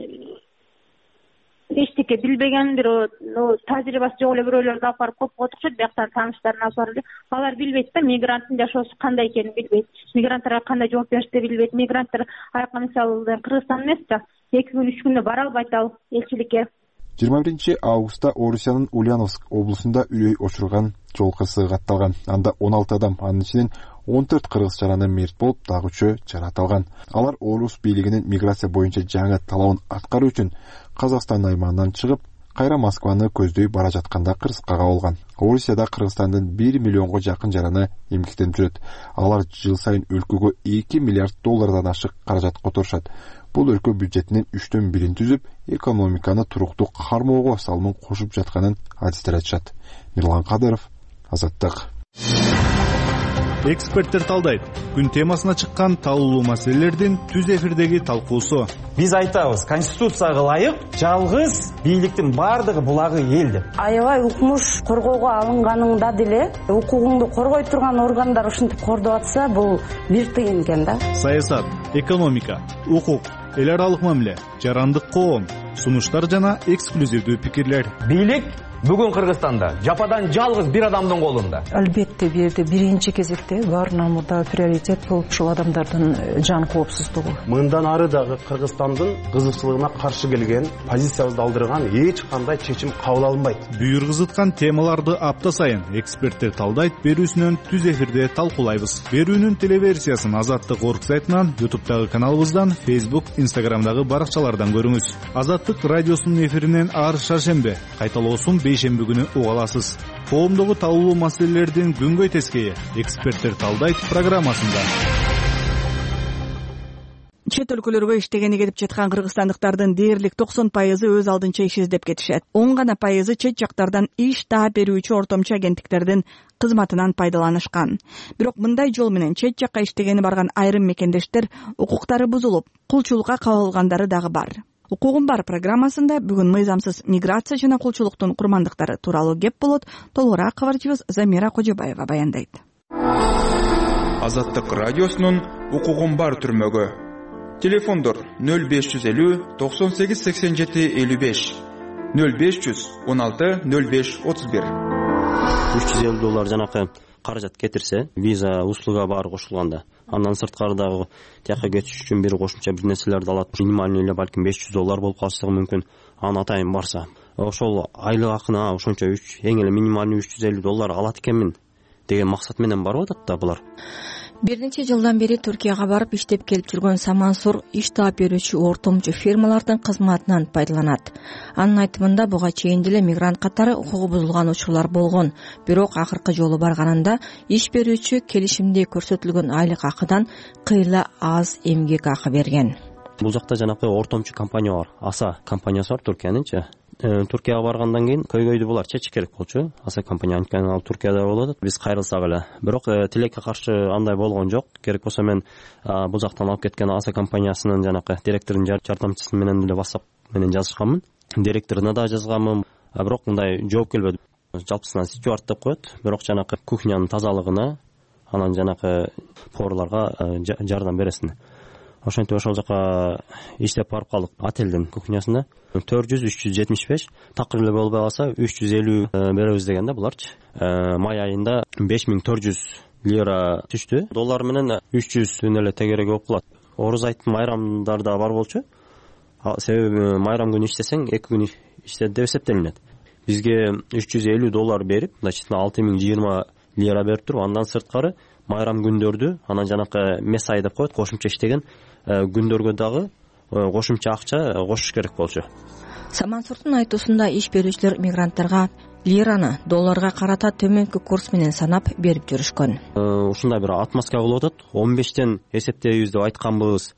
эчтеке билбеген бир тажрыйбасы жок эле бирөөлөрдү алып барып коюп отурушат, бияктан тааныштарын алып барып. Алар билбейт да, мигранттын жашоосу кандай экенин билбейт. Мигранттарга кандай жооп беришти билбейт. Мигранттар аяка мисалы Кыргызстан эмес да, 2 күн 3 күндө бара албайт ал элчиликке. 21 августта Орусиянын Ульяновск облусунда үрөй очурган жол кырсыгы катталган. Анда 16 адам, анын ичинен 14 кыргыз жараны мерт болуп, дагы 3 жараталган. Алар Орус бийлигинин миграция боюнча жаңы талабын аткаруу үчүн Казакстан аймагынан чыгып, кайра Москваны көздөй бара жатканда кырсыкка кабылган. Орусияда Кыргызстандын 1 миллионго жакын жараны эмгектенип жүрөт. Алар жыл сайын өлкөгө 2 миллиард доллардан ашык каражат которушат. Бул өлкө бюджетинин 3/1 түзүп, экономиканы туруктуу кармоого салымын кошуп жатканын адистер айтышат. Мирлан Кадыров, Азаттык. Эксперттер талдайт. Күн темасына чыккан талуулуу маселелердин түз эфирдеги талкуусу. Биз айтабыз, конституцияга ылайык жалгыз бийликтин бардыгы булагы эл деп. Аябай укмуш коргоого алынганыңда деле укугуңду коргой турган органдар ушинтип кордоп атса, бул бир тыйын экен да. Саясат, экономика, укук, эл аралык мамиле, жарандык коом, сунуштар жана эксклюзивдүү пикирлер. Бийлик бүгүн Кыргызстанда жападан жалгыз бир адамдын колунда. Албетте бул жерде биринчи кезекте баарынан мурда приоритет болуп ушул адамдардын жан коопсуздугу. Мындан ары дагы Кыргызстандын кызыкчылыгына каршы келген, позициябызды алдырган эч кандай чечим кабыл алынбайт. Бүйүр кызыткан темаларды апта сайын эксперттер талдайт, берүүсүнөн түз эфирде талкуулайбыз. Берүүнүн телеверсиясын Азаттык орг сайтынан, YouTube'дагы каналыбыздан, Facebook, Instagram'дагы баракчалардан көрүңүз. Азаттык радиосунун эфиринен ар шаршембе, кайталоосун бейшемби күнү уга аласыз. Коомдогу талуулуу маселелердин күнгөй тескейи эксперттер талдайт программасында. Чет өлкөлөргө иштегени кетип жаткан кыргызстандыктардын дээрлик 90% өз алдынча иш издеп кетишет. 10 гана пайызы чет жактардан иш таап берүүчү ортомчу агенттиктердин кызматынан пайдаланышкан. Бирок мындай жол менен чет жакка иштегени барган айрым мекендештер укуктары бузулуп, кулчулукка кабылгандары дагы бар. Укугум бар программасында бүгүн мыйзамсыз миграция жана кулчулуктун курмандыктары тууралуу кеп болот. Толугураак кабарчыбыз Замира Кожобаева баяндайт. Азаттык радиосунун укугум бар түрмөгү. Телефондор 0550 98 87 55 0516 05 31. $350 жанакы каражат кетирсе, виза услуга баары кошулганда, андан сырткары дагы тияка кетиш үчүн бир кошумча бир нерселерди алат. Минималный эле балким $500 болуп калышы мүмкүн. Аны атайын барса, ошол айлык акына ошончо эң эле минималный $350 алат экенмин деген максат менен барып атат да булар. Бир нече жылдан бери Түркияга барып иштеп келип жүргөн Самансур иш таап берүүчү ортомчу фермалардын кызматынан пайдаланат. Анын айтымында буга чейин деле мигрант катары укугу бузулган учурлар болгон, бирок акыркы жолу барганында иш берүүчү келишимде көрсөтүлгөн айлык акыдан кыйла аз эмгек акы берген. Бул жакта жанакы ортомчу компания бар, аса компаниясы бар Түркиянынчы. Түркияга баргандан кийин көйгөйдү булар чечиш керек болчу. Аса компания анткени ал Түркияда болот. Биз кайрылсак эле. Бирок тилекке каршы андай болгон жок. Керек болсо мен бул жактан алып кеткен аса компаниясынын жанакы директордун жардамчысы менен деле WhatsApp менен жазышканмын. Директоруна да жазганмын. Бирок мындай жооп келбеди. Жалпысынан Стюарт деп коет. Бирок жанакы кухнянын тазалыгына, анан жанакы поварларга жардам бересин. Ошентип ошол жака иштеп барып калдык. Отелдин кухнясында 400-375, такыр эле болбой калса 350 беребиз дегенде буларчы. Май айында 5400 лира түштү. Доллар менен 300 эле тегереги болуп калат. Оруз айттын майрамдар да бар болчу. Себеби майрам күнү иштесең 2 күн иштеди деп эсептелинет. Бизге $350 берип, значит 6020 лира берип туруп, андан сырткары майрам күндөрдү, анан жанакы месай деп коет, кошумча иштеген күндөргө дагы кошумча акча кошуш керек болчу. Самансурдун айтуусунда иш берүүчүлөр мигранттарга лираны долларга карата төмөнкү курс менен санап берип жүрүшкөн. Ушундай бир отмазка кылып атат. 15тен эсептейбиз деп айтканбыз.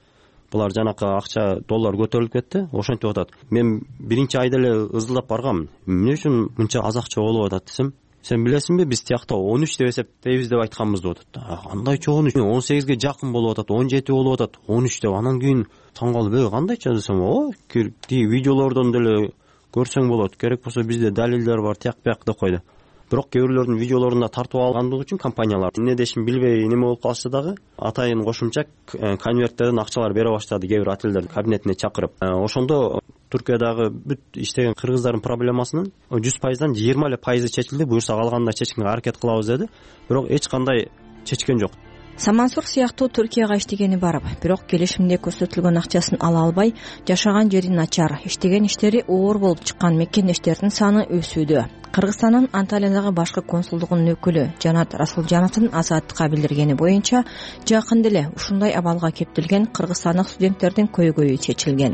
булар жанакы акча доллар көтөрүлүп кетти, ошентип атат. Мен биринчи айда эле ызылдап баргам. Эмне үчүн мынча аз акча болуп атат десем, сен билесиңби, биз тиякта 13 деп эсептейбиз деп айтканбыз деп атат. Кандай чогуу 18ге жакын болуп атат, 17 болуп атат, 13 деп. Анан кийин таң калып, кандайча десем, видеолордон деле көрсөң болот, керек болсо бизде далилдер бар, тияк бияк деп койду. Бирок кээ бирлердин видеолорунда тартып алгандыгы үчүн компаниялар эмне дешин билбей неме болуп калышты дагы. Атайын кошумча конверттерден акчалар бере баштады кээ бир отелдер кабинетине чакырып. Ошондо Түркиядагы бүт иштеген кыргыздардын проблемасынын 100%дан 20% чечилди. Буюрса калганда чечкенге аракет кылабыз деди. Бирок эч кандай чечкен жок. Самансур сыяктуу Түркияга иштегени бар, бирок келишимде көрсөтүлгөн акчасын ала албай, жашаган жери начар, иштеген иштери оор болуп чыккан мекендештердин саны өсүүдө. Кыргызстандын Анталиядагы башкы консулдугунун өкүлү Жанат Расулжановдун Азаттыкка билдиргени боюнча, жакында эле ушундай абалга кептелген кыргызстандык студенттердин көйгөйү чечилген.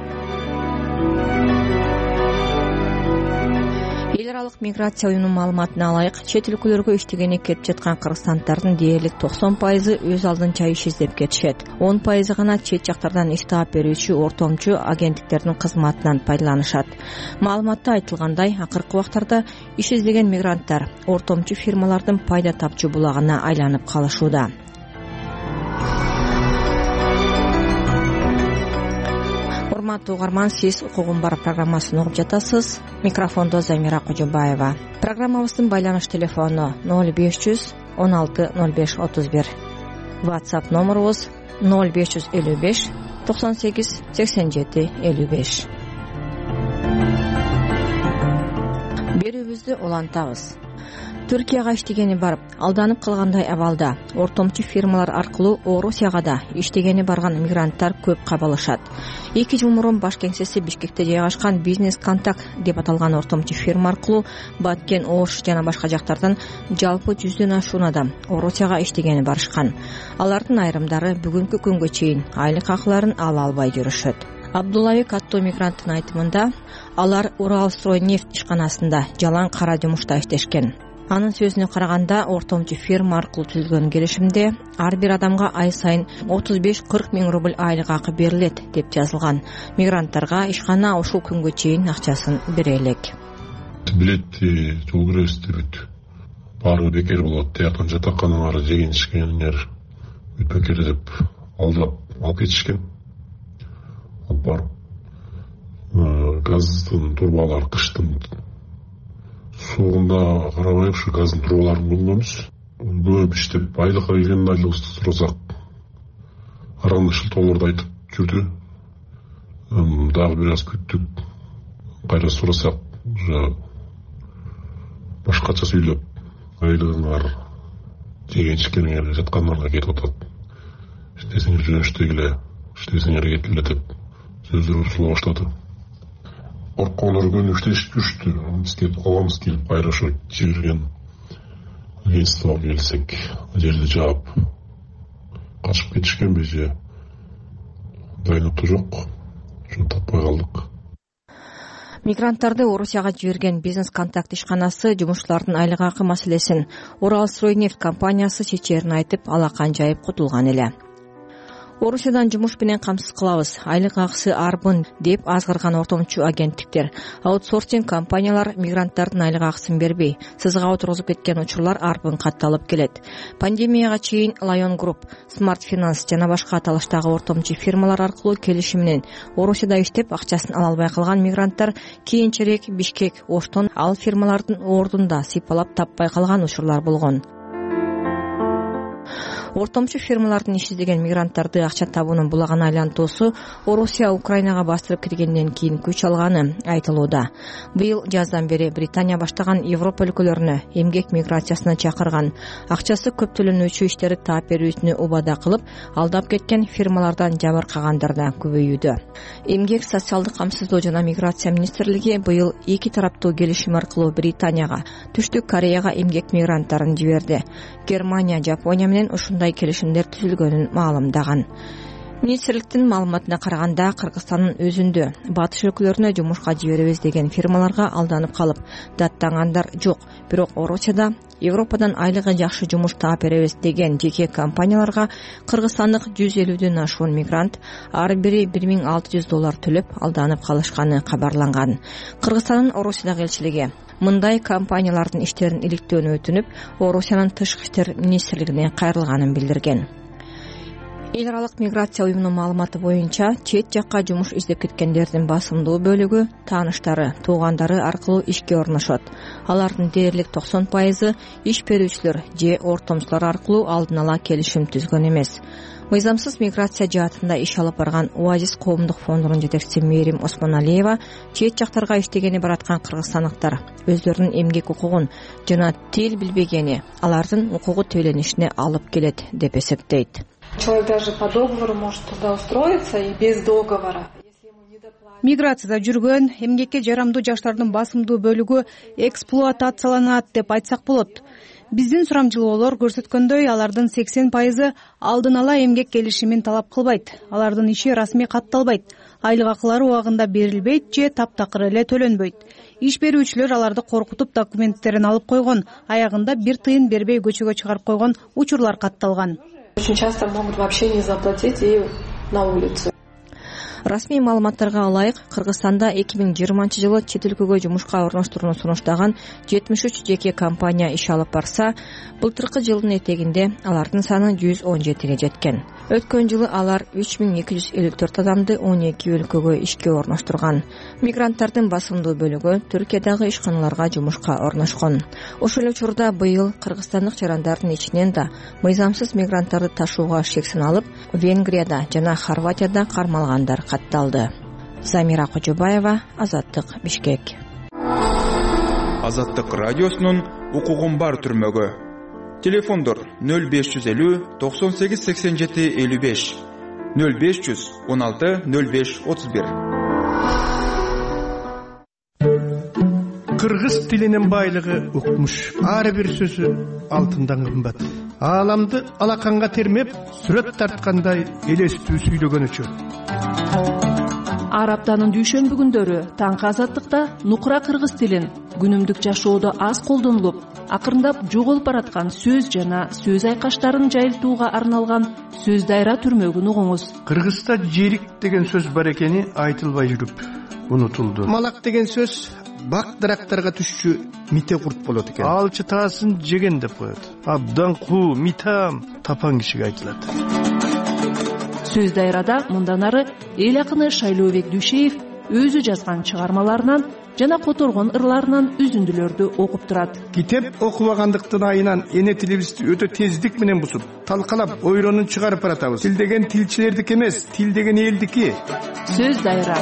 Эл аралык миграция уюмунун маалыматына ылайык, чет өлкөлөргө иштегени кетип жаткан кыргызстанддардын дээрлик 90% өз алдынча иш издеп кетишет. 10% гана чет жактардан иш таап берүүчү ортомчу агенттиктердин кызматынан пайдаланышат. Маалыматта айтылгандай, акыркы убактарда иш издеген мигранттар ортомчу фирмалардын пайда тапчу булагына айланып калышууда. Урматтуу угарман, сиз укугум бар программасын угуп жатасыз. Микрофондо Замира Кожобаева. Программабыздын байланыш телефону 0500 16 05 31. WhatsApp номерубуз 0555 98 87 55. Берүүбүздү улантабыз. Түркияга иштегени барып, алданып калгандай абалда ортомчу фирмалар аркылуу Орусияга да иштегени барган мигранттар көп кабылышат. 2 жыл мурун баш кеңсеси Бишкекте жайгашкан Бизнес Контакт деп аталган ортомчу фирма аркылуу Баткен, Ош жана башка жактардан жалпы 100дөн ашуун адам Орусияга иштегени барышкан. Алардын айрымдары бүгүнкү күнгө чейин айлык акыларын ала албай жүрүшөт. Абдуллабек аттуу мигранттын айтымында, алар Уралстройнефть ишканасында жалаң кара жумушта иштешкен. Анын сөзүнө караганда, ортомчу фирма аркылуу түзүлгөн келишимде ар бир адамга ай сайын 35-40 миң рубль айлык акы берилет деп жазылган. Мигранттарга ишкана ушул күнгө чейин акчасын бере элек. Билетти жол киребиз деп баары бекер болот. Тияктан жатаканыңар, жеген ишкениңер бекер деп алдап алып кетишкен. Бар газдын турбалары кыштын суыгунда карабай ушу газдын турбаларын колдонобуз. Көп иштеп айлыкка келгенде айлыгыбызды сурасак, арганда шылтоолорду айтып жүрдү. Дагы бир аз күттүк. Кайра сурасак, уже башкача сүйлөп, айлыгыңар, жеген ишкениңер жаткандарга кетип атат. Иштесеңер жөнөштөгүлө, иштесеңер кеткиле деп сөздөр ушула баштады. Орколор күнү иштешип жүрүштү. Истеп калганбыз, келип кайра ошо жиберген агентствого келсек, жерди жаап качып кетишкенби же дайынокту жок. Ошону таппай калдык. Мигранттарды Орусияга жиберген Бизнес Контакт ишканасы жумушчулардын айлык акы маселесин Уралстройнефть компаниясы чечерин айтып, алакан жайып кутулган эле. Орусиядан жумуш менен камсыз кылабыз, айлык акысы арбын деп азгырган ортомчу агенттиктер, аутсорсинг компаниялар мигранттардын айлык акысын бербей, сызга отургузуп кеткен учурлар арбын катталып келет. Пандемияга чейин Lion Group, Smart Finance жана башка аталыштагы ортомчу фирмалар аркылуу келишим менен Орусияда иштеп акчасын ала албай калган мигранттар кийинчерээк Бишкек, Оштон ал фирмалардын ордунда сыйпалап таппай калган учурлар болгон. Ортомчу фирмалардын иш издеген мигранттарды акча табуунун булагына айлантуусу Орусия Украинага бастырып киргенден кийин күч алганы айтылууда. Быйыл жаздан бери Британия баштаган Европа өлкөлөрүнө эмгек миграциясына чакырган, акчасы көп төлөнүүчү иштерди таап берүүсүнө убада кылып, алдап кеткен фирмалардан жабыркагандар да көбөйүүдө. Эмгек социалдык камсыздоо жана миграция министрлиги быйыл 2 тараптуу келишим аркылуу Британияга, Түштүк Кореяга эмгек мигранттарын жиберди. Германия, Жапония менен ушундай келишимдер түзүлгөнүн маалымдаган. министрликтин маалыматына караганда Кыргызстандын өзүндө батыш өлкөлөрүнө жумушка жиберебиз деген фирмаларга алданып калып даттангандар жок. Бирок Орусияда Европадан айлыгы жакшы жумуш таап беребиз деген жеке компанияларга кыргызстандык 150дөн ашуун мигрант ар бири $1600 төлөп алданып калышканы кабарланган. Кыргызстандын Орусиядагы элчилиги мындай компаниялардын иштерин иликтөөнү өтүнүп, Орусиянын тышкы иштер министрлигине кайрылганын билдирген. Эл аралык миграция уюмунун маалыматы боюнча, чет жакка жумуш издеп кеткендердин басымдуу бөлүгү тааныштары, туугандары аркылуу ишке орношот. Алардын дээрлик 90% иш берүүчүлөр же ортомчулар аркылуу алдын ала келишим түзгөн эмес. Мыйзамсыз миграция жаатында иш алып барган Оазис коомдук фондунун жетекчиси Мээрим Осмоналиева чет жактарга иштегени бараткан кыргызстандыктар өздөрүнүн эмгек укугун жана тил билбегени алардын укугу төленишине алып келет деп эсептейт. Человек даже по договору может туда устроиться и без договора. Миграцияда жүргөн эмгекке жарамдуу жаштардын басымдуу бөлүгү эксплуатацияланат деп айтсак болот. Биздин сурамчылоолор көрсөткөндөй, алардын 80% алдын ала эмгек келишимин талап кылбайт. Алардын иши расмий катталбайт, айлык акылары убагында берилбейт же таптакыр эле төлөнбөйт. Иш берүүчүлөр аларды коркутуп документтерин алып койгон, аягында 1 тыйын бербей көчөгө чыгарып койгон учурлар катталган. Очень часто могут вообще не заплатить и на улицу. Расмий маалыматтарга ылайык, Кыргызстанда 2020-жылы чет өлкөгө жумушка орноштурууну сунуштаган 73 жеке компания иш алып барса, былтыркы жылдын этегинде алардын саны 117ге жеткен. Өткөн жылы алар 3254 адамды 12 өлкөгө ишке орноштурган. Мигранттардын басымдуу бөлүгү Түркиядагы ишканаларга жумушка орношкон. Ошол эле учурда быйыл кыргызстандык жарандардын ичинен да мыйзамсыз мигранттарды ташууга шек саналып, Венгрияда жана Хорватияда кармалгандар катталды. Замира Кожобаева, Азаттык, Бишкек. Азаттык радиосунун укугун бар түрмөгү. Телефондор 0550 98 87 55 0500 16 05 31. Кыргыз тилинин байлыгы укмуш. Ар бир сөзү алтындан кымбат. Ааламды алаканга термеп, сүрөт тарткандай элестүү сүйлөгөнүчү. Ар аптанын дүйшөмбү күндөрү таңкы азаттыкта нукура кыргыз тилин күнүмдүк жашоодо аз колдонулуп, акырындап жоголуп бараткан сөз жана сөз айкаштарын жайылтууга арналган сөз дайра түрмөгүн угуңуз. Кыргызда жерик деген сөз бар экени айтылбай жүрүп унутулду. Малак деген сөз бак дарактарга түшчү мите курт болот экен. Ал чытаасын жеген деп коет. Абдан куу, митам тапан кишиге айтылат. Сөз дайрада мындан ары эл акыны Шайлообек Дүйшеев өзү жазган чыгармаларынан жана которгон ырларынан үзүндүлөрдү окуп турат. Китеп окубагандыктын айынан эне тилибизди өтө тездик менен бузуп, талкалап, ойронун чыгарып баратабыз. Тил деген тилчилердики эмес, тил деген элдики. Сөз дайра.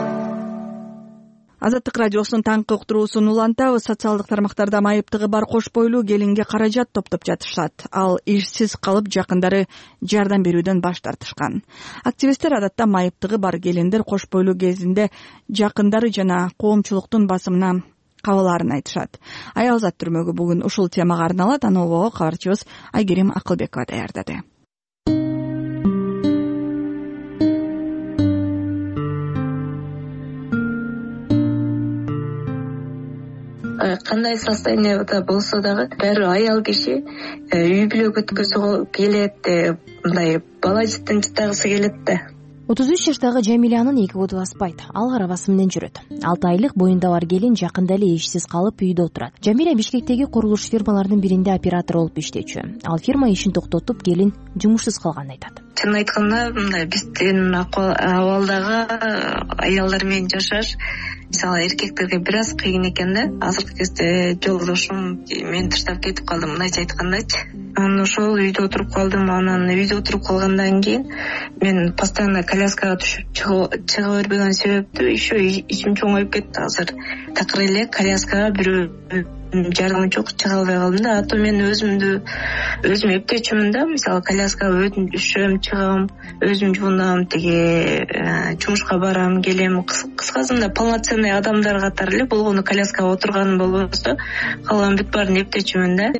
Азаттык радиосунун таңкы уктуруусун улантабыз. Социалдык тармактарда майыптыгы бар кош бойлуу келинге каражат топтоп жатышат. Ал ишсиз калып жакындары жардам берүүдөн баш тартышкан. Активисттер адатта майыптыгы бар келиндер кош бойлуу кезинде жакындары жана коомчулуктун басымына кабылаарын айтышат. Аялзат түрмөгү бүгүн ушул темага арналат. Аны обого кабарчыбыз Айгерим Акылбекова даярдады. Кандай состояниеда болсо дагы баары аял киши үй бүлө өткөзгүсү келет, мындай бала жетимчитагысы келет да. 33 жаштагы Жамилянын 2 боду аспайт. Ал арабасы менен жүрөт. 6 айлык боюнда бар келин жакында эле ишсиз калып үйдө отурат. Жамиля Бишкектеги курулуш фирмаларынын биринде оператор болуп иштечү. Ал фирма ишин токтотуп, келин жумушсуз калганын айтат. Чын айтканда, мындай биздин абалдагы аялдар менен жашаш мисалы эркектерге бир аз кыйын экен да. Азыркы кезде жолдошум мен таштап кетип калдым, мындайча айткандачы. Анан ошол үйдө отуруп калдым. Анан үйдө отуруп калгандан кийин мен постоянно коляскага түшүп чыга бербеген себептүү еще ичим чоңоюп кетти. Азыр такыр эле коляскага бирөө жардамы жок чыга албай калдым да. Ато мен өзүм эптечүмүн да. Мисалы коляскага өзүм түшөм, чыгам, өзүм жуунам, тиги жумушка барам, келем. Кыскасында полноценный адамдар катары эле болгону коляскага отурганым болбосо, калган бүт баарын эптечүмүн да.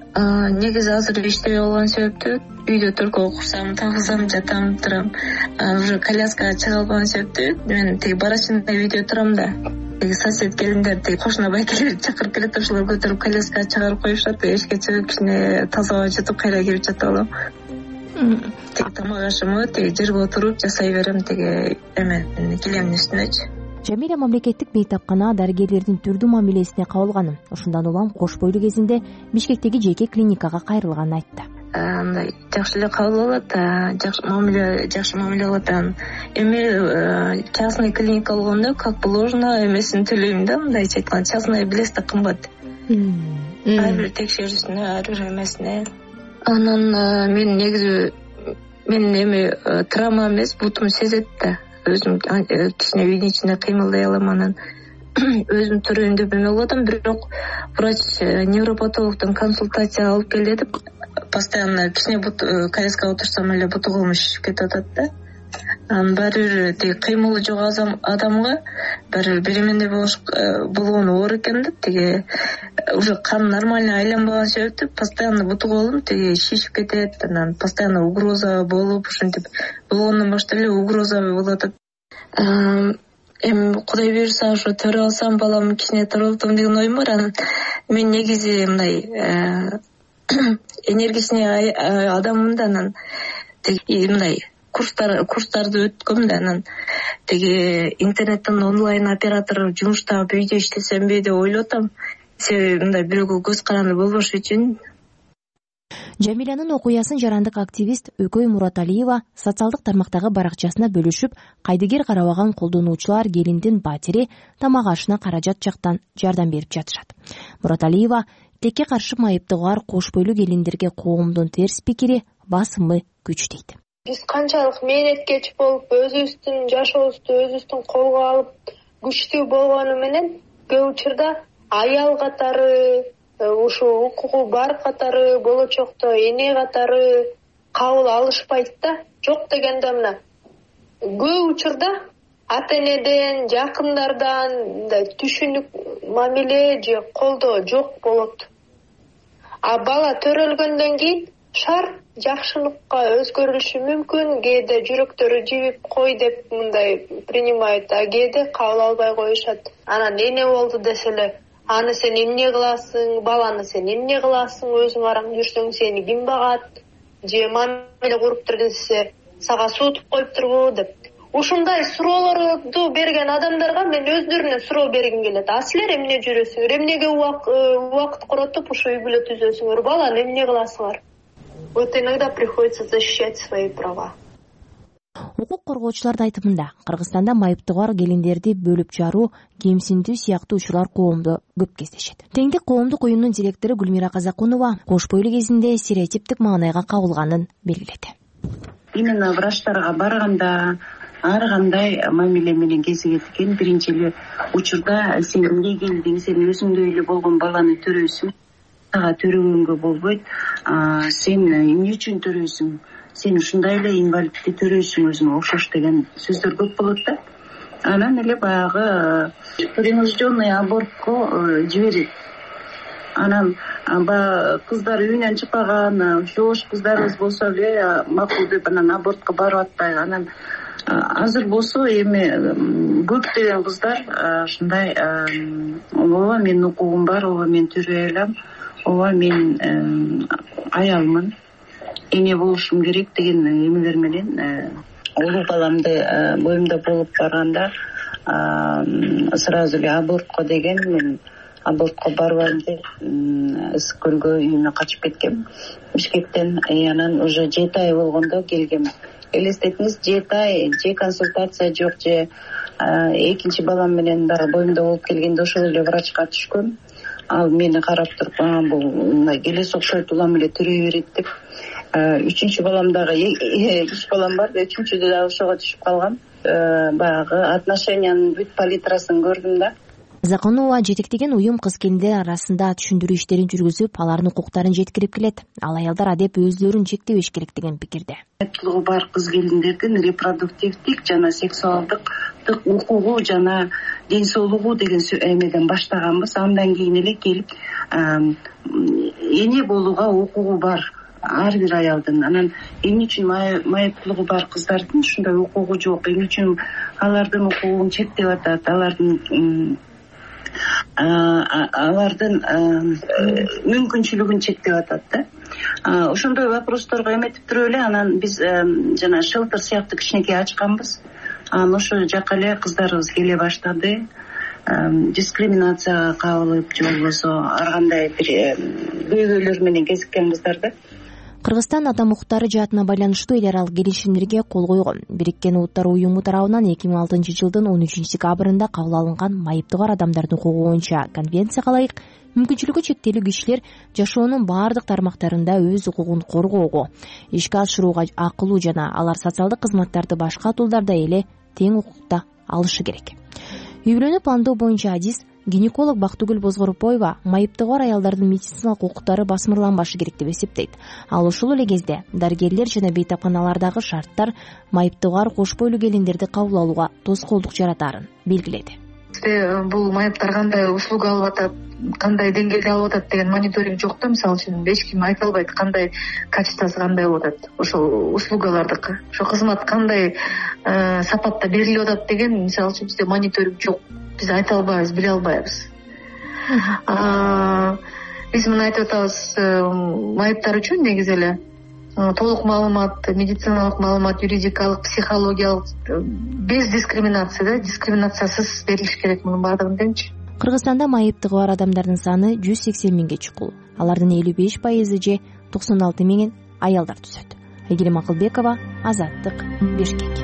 негизи азыр иштебей калган себептүү үйдө только окурсам, тагызам, жатам, турам. Уже коляскага чыга албаган себептүү мен тиги барачный үйдө турам да. Тиги сосед келиндер, тиги кошуна байкелер чакырып келет, ошолор көтөрүп коляскага чыгарып коюшат. Эшикке чыгып кичине таза аба жутуп кайра кирип жатып алам. Тиги тамак ашымы тиги жерге отуруп жасай берем, тиги килемдин үстүнөчү. Жамиля мамлекеттик бейтапкана дарыгерлердин түрдүү мамилесине кабылганын, ошондон улам кош бойлуу кезинде Бишкектеги жеке клиникага кайрылганын айтты. Андай жакшы эле кабыл алат, жакшы мамиле кылат. Эми частный клиника болгондо как положено эмесин төлөйм да, мындайча айтканда частный билесиз да, кымбат. Ар бир текшерүүсүнө, ар бир эмесине. Анан мен негизи эми травма эмес, бутум сезет да. Өзүм кичине үйдүн ичинде кыймылдай алам, анан өзүм төрөйм деп эме кылып атам, бирок врач невропатологдон консультация алып кел деп постоянно кичине коляскага отурсам эле бутугум шишип кетип атат да. Анан баары бир тиги кыймылы жок адамга баары бир эмне болгону оор экен да, тиги уже кан нормально айланбаган себептүү постоянно бутугум тиги шишип кетет, анан постоянно угроза болуп, ушинтип болгондон баштап эле угроза болуп атат. Эми Кудай буйрса ошо төрө алсам балам кичине төрөлтөм деген оюм бар. Анан мен негизи мындай энергичный адаммын да, анан тиги мындай курстарды өткөм да, анан тиги интернеттен онлайн оператор жумуштап үйдө иштесемби деп ойлоп атам. Себеби мындай бирөөгө көз каранды болбош үчүн. Жамилянын окуясын жарандык активист Өкөй Мураталиева социалдык тармактагы баракчасына бөлүшүп, кайдыгер карабаган колдонуучулар келиндин батири тамак ашына каражат жактан жардам берип жатышат. Мураталиева текке каршы майыптыгар кош бойлуу келиндерге коомдун терс пикири, басымы күч дейт. Биз канчалык мээнеткеч болуп, өзүбүздүн жашообузду өзүбүздүн колго алып күчтүү болгону менен көп учурда аял катары, ушу укугу бар катары, болочокто эне катары кабыл алышпайт да. Жок дегенде мына көп учурда ата-энеден, жакындардан түшүнүк мамиле же колдоо жок болот. А бала төрөлгөндөн кийин шар жакшылыкка өзгөрүлүшү мүмкүн. Кээде жүрөктөрү жибип кой деп мындай принимает, а кээде кабыл албай коюшат. Анан эне болду деселе, аны сен эмне кыласың, баланы сен эмне кыласың, өзүң араң жүрсөң сени ким багат, же мамиле куруптур десе сага суутуп коюптурбу деп. Ушундай суроолорду берген адамдарга мен өздөрүнө суроо бергим келет. А силер эмне жүрөсүңөр, эмнеге убакыт коротуп ушу үй бүлө түзөсүңөр, баланы эмне кыласыңар? Вот иногда приходится защищать свои права. Укук коргоочулардын айтымында, Кыргызстанда майыптыгар келиндерди бөлүп жаруу, кемсинтүү сыяктуу учурлар коомдо көп кездешет. Теңдик коомдук уюмунун директору Гүлмира Казакунова кош бойлуу кезинде стереотиптик маанайга кабылганын белгиледи. Именно врачтарга барганда ар кандай мамиле менен кезигет экен. Биринчи эле учурда сен эмне келдиң, сен өзүңдөй эле болгон баланы төрөйсүң, ага төрөгөнгө болбойт. Сен эмне үчүн төрөйсүң? Сен ушундай эле инвалидти төрөйсүң өзүңө окшош деген сөздөр көп болот да. Анан эле баягы принужденный абортко жиберет. Анан баягы кыздар үйүнөн чыкпаган, жош кыздарыбыз болсо эле макул деп анан абортко барып атпайбы. Анан азыр болсо эми көптөгөн кыздар ушундай ооба менин укугум бар, ооба мен төрөй алам, ооба мен аялмын, эне болушум керек деген эмелер менен улуу баламды боюмда болуп барганда сразу эле абортко деген мен абортко барбайм деп ысык көлгө үйүмө качып кеткем Бишкектен. Анан уже 7 ай болгондо келгем. Элестетиңиз, 7 ай же консультация жок, же экинчи балам менен дагы боюмда болуп келгенде ошол эле врачка түшкөм. Ал мени карап туруп, бул мындай келес окшойт, улам эле төрөй берет деп. Үчүнчү балам дагы 3 балам бар, үчүнчүдө дагы ошого түшүп калгам. Баягы отношениянын бүт палитрасын көрдүм да. Законова жетектеген уюм кыз келиндер арасында түшүндүрүү иштерин жүргүзүп, алардын укуктарын жеткирип келет. Ал аялдар адеп өздөрүн чектебеш керек деген пикирде. Айыптуулугу бар кыз келиндердин репродуктивдик жана сексуалдык баштык укугу жана ден соолугу деген эмеден баштаганбыз. Андан кийин эле келип эне болууга укугу бар ар бир аялдын. Анан эмне үчүн майыптуулугу бар кыздардын ушундай укугу жок, эмне үчүн алардын укугун чектеп атат, алардын мүмкүнчүлүгүн чектеп атат да. Ошондой вопросторго эметип туруп эле анан биз жана шелтер сыяктуу кичинекей ачканбыз. Анан ошол жака эле кыздарыбыз келе баштады. Дискриминацияга кабылып же болбосо ар кандай бир көйгөйлөр менен кезиккен кыздар да. Кыргызстан атам укуктары жаатына байланыштуу эл аралык келишимдерге кол койгон. Бириккен Улуттар уюму тарабынан 2006-жылдын 13-декабрында кабыл алынган майыптыгар адамдардын укугу боюнча конвенцияга ылайык мүмкүнчүлүгү чектелүү кишилер жашоонун баардык тармактарында өз укугун коргоого, ишке ашырууга акылуу жана алар социалдык кызматтарды башка туулдарда эле тең укукта алышы керек. Үй бүлөнү пландоо боюнча адис гинеколог Бактыгүл Бозгоропоева майыптыгар аялдардын медициналык укуктары басмырланбашы керек деп эсептейт. Ал ошол эле кезде дарыгерлер жана бейтапканалардагы шарттар майыптыгар кош бойлуу келиндерди кабыл алууга тоскоолдук жаратаарын белгиледи. Бул майыптар кандай услуга алып атат, кандай деңгээлде алып атат деген мониторинг жок да. Мисалы үчүн эч ким айта албайт кандай качествосу кандай болуп атат, ошол услугалардыкы, ошо кызмат кандай сапатта берилип атат деген мисалы үчүн бизде мониторинг жок. Биз айта албайбыз, биле албайбыз. Биз муну айтып атабыз, майыптар үчүн негизи эле толук маалымат, медициналык маалымат, юридикалык, психологиялык без дискриминации да, дискриминациясыз берилиш керек мунун баардыгын деңчи. Кыргызстанда майыптыгы бар адамдардын саны 180 миңге чукул. Алардын 55% же 96 миңин аялдар түзөт. Айгерим Акылбекова, Азаттык, Бишкек.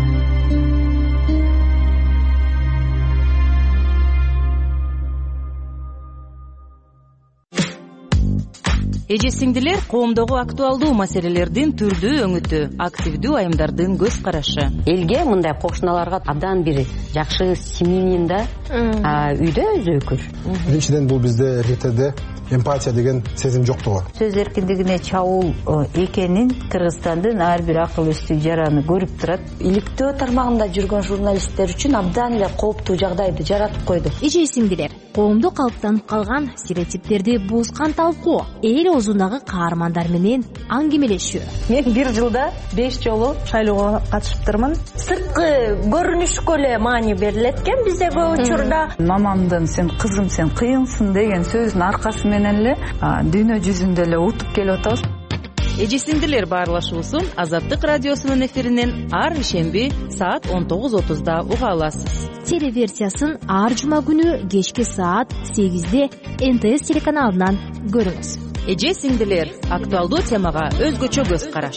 Эже сиңдилер, коомдогу актуалдуу маселелердин түрдүү өңүтү, активдүү айымдардын көз карашы. Элге мындай кошуналарга абдан бир жакшы симинин да, үйдө өзөкүр. Биринчиден бул бизде РТД эмпатия деген сезим жоктугу. Сөз эркиндигине чабуул экенин Кыргызстандын ар бир акыл эстүү жараны көрүп турат. Иликтөө тармагында жүргөн журналисттер үчүн абдан эле кооптуу жагдайды жаратып койду. Эже сиңдилер, коомдо калыптанып калган стереотиптерди бузган талкуу, эл оозундагы каармандар менен аңгемелешүү. Мен бир жылда 5 жолу шайлоого катышыптырмын. Сырткы көрүнүшкө эле маани берилет экен бизде көп учурда. Мамамдын сен кызым сен кыйынсың деген сөзүнүн аркасы менен эле дүйнө жүзүндө эле утуп келип атабыз. Эже сиңдилер баарлашуусун Азаттык радиосунун эфиринен ар ишемби саат 19:30 уга аласыз. Телеверсиясын ар жума күнү кечки саат 8-де НТС телеканалынан көрүңүз. Эже сиңдилер, актуалдуу темага өзгөчө көз караш.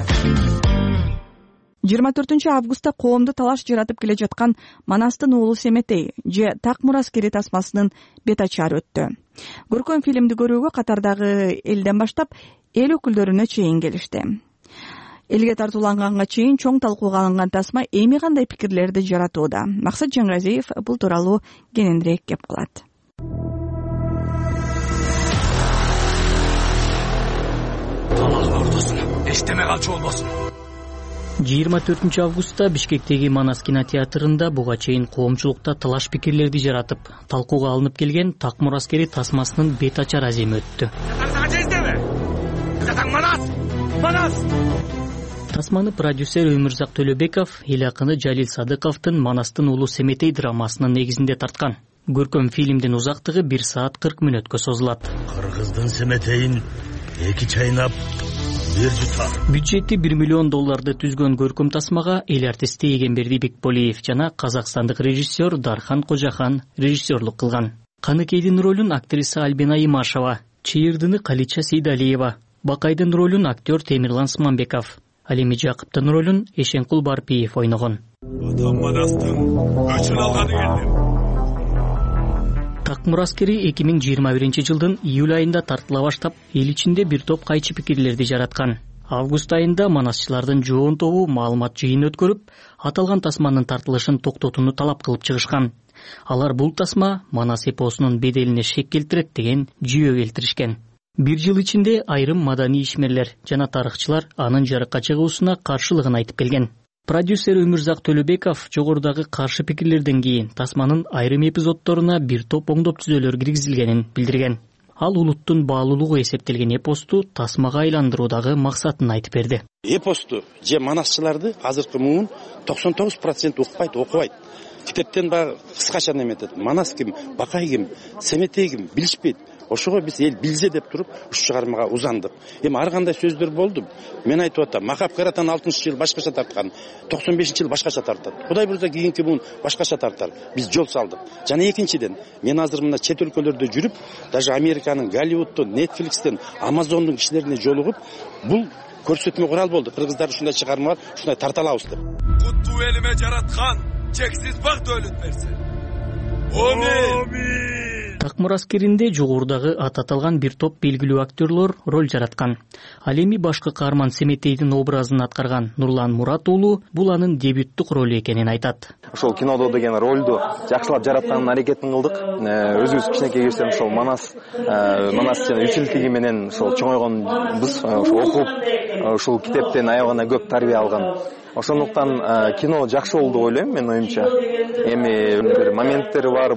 24 августта коомду талаш жаратып келе жаткан Манастын уулу Семетей же Так Мураскери тасмасынын бет ачары өттү. Көркөм фильмди көрүүгө катардагы элден баштап эл өкүлдөрүнө чейин келишти. Элге тартууланганга чейин чоң талкууга алынган тасма эми кандай пикирлерди жаратууда? Максат Жаңгазиев бул тууралуу кененирээк кеп кылат. Талактын ортосуна эчтеме калчу болбосун. 24 августта Бишкектеги Манас кинотеатрында буга чейин коомчулукта талаш пикирлерди жаратып, талкууга алынып келген Так Мураскери тасмасынын бет ачар аземи өттү. Тасманы продюсер Өмүрзак Төлөбеков эл акыны Жалил Садыковдун Манастын уулу Семетей драмасынын негизинде тарткан. Көркөм фильмдин узактыгы 1 саат 40 мүнөткө созулат. Кыргыздын Семетейин 2 чайнап Бюджети $1 миллион түзгөн көркөм тасмага эл артисти Эгемберди Бекболиев жана казакстандык режиссер Дархан Кожахан режиссерлук кылган. Каныкейдин ролун актриса Альбина Имашева, Чыйырдыны Калича Сейдалиева, Бакайдын ролун актер Темирлан Сманбеков, ал эми Жакыптын ролун Эшенкул Барпиев ойногон. Так Мураскери 2021 жылдын июль айында тартыла баштап, эл ичинде бир топ кайчы пикирлерди жараткан. Август айында манасчылардын жоон тобу маалымат жыйын өткөрүп, аталган тасманын тартылышын токтотууну талап кылып чыгышкан. Алар бул тасма Манас эпосунун беделине шек келтирет деген жүйө келтиришкен. Бир жыл ичинде айрым маданий ишмерлер жана тарыхчылар анын жарыкка чыгуусуна каршылыгын айтып келген. продюсер Өмүрзак Төлөбеков жогорудагы каршы пикирлерден кийин тасманын айрым эпизодторуна бир топ оңдоп түзөлөр киргизилгенин билдирген. Ал улуттун баалуулугу эсептелген эпосту тасмага айландыруудагы максатын айтып берди. Эпосту же манасчыларды азыркы муун 99% окубайт. Китептен баягы кыскача неметет. Манас ким, Бакай ким, Семетей ким билишпейт. Ошого биз эл билсе деп туруп ушу чыгармага узандык. Эми ар кандай сөздөр болду. Мен айтып атам, Махап Каратан 60-жыл башкача тарткан, 95-жыл башкача тартат. Кудай буюрса кийинки муун башкача тартар. Биз жол салдык. Жана экинчиден, мен азыр мына чет өлкөлөрдө жүрүп, даже Американын, Голливудтун, Netflixтен, Amazon'дун кишилерине жолугуп, бул көрсөтмө курал болду. Кыргыздар ушундай чыгарма бар, ушундай тарта алабыз деп. Куттуу элиме жараткан чексиз бак дөөлөт берсин. Амин. Такмыр аскеринде жогорудагы аты аталган бир топ белгилүү актерлор роль жараткан. Ал эми башкы каарман Семетейдин образын аткарган Нурлан Мурат уулу бул анын дебюттук ролу экенин айтат. Ошол кинодо деген ролду жакшылап жаратканын аракетин кылдык. Өзүбүз кичинекей кезден ошол Манас жана үчүлтиги менен ошол чоңойгонбуз. Ошол окуп, ошол китептен аябагана көп тарбия алган. Ошондуктан кино жакшы болду ойлойм, мен оюмча. Эми бир моменттери бар,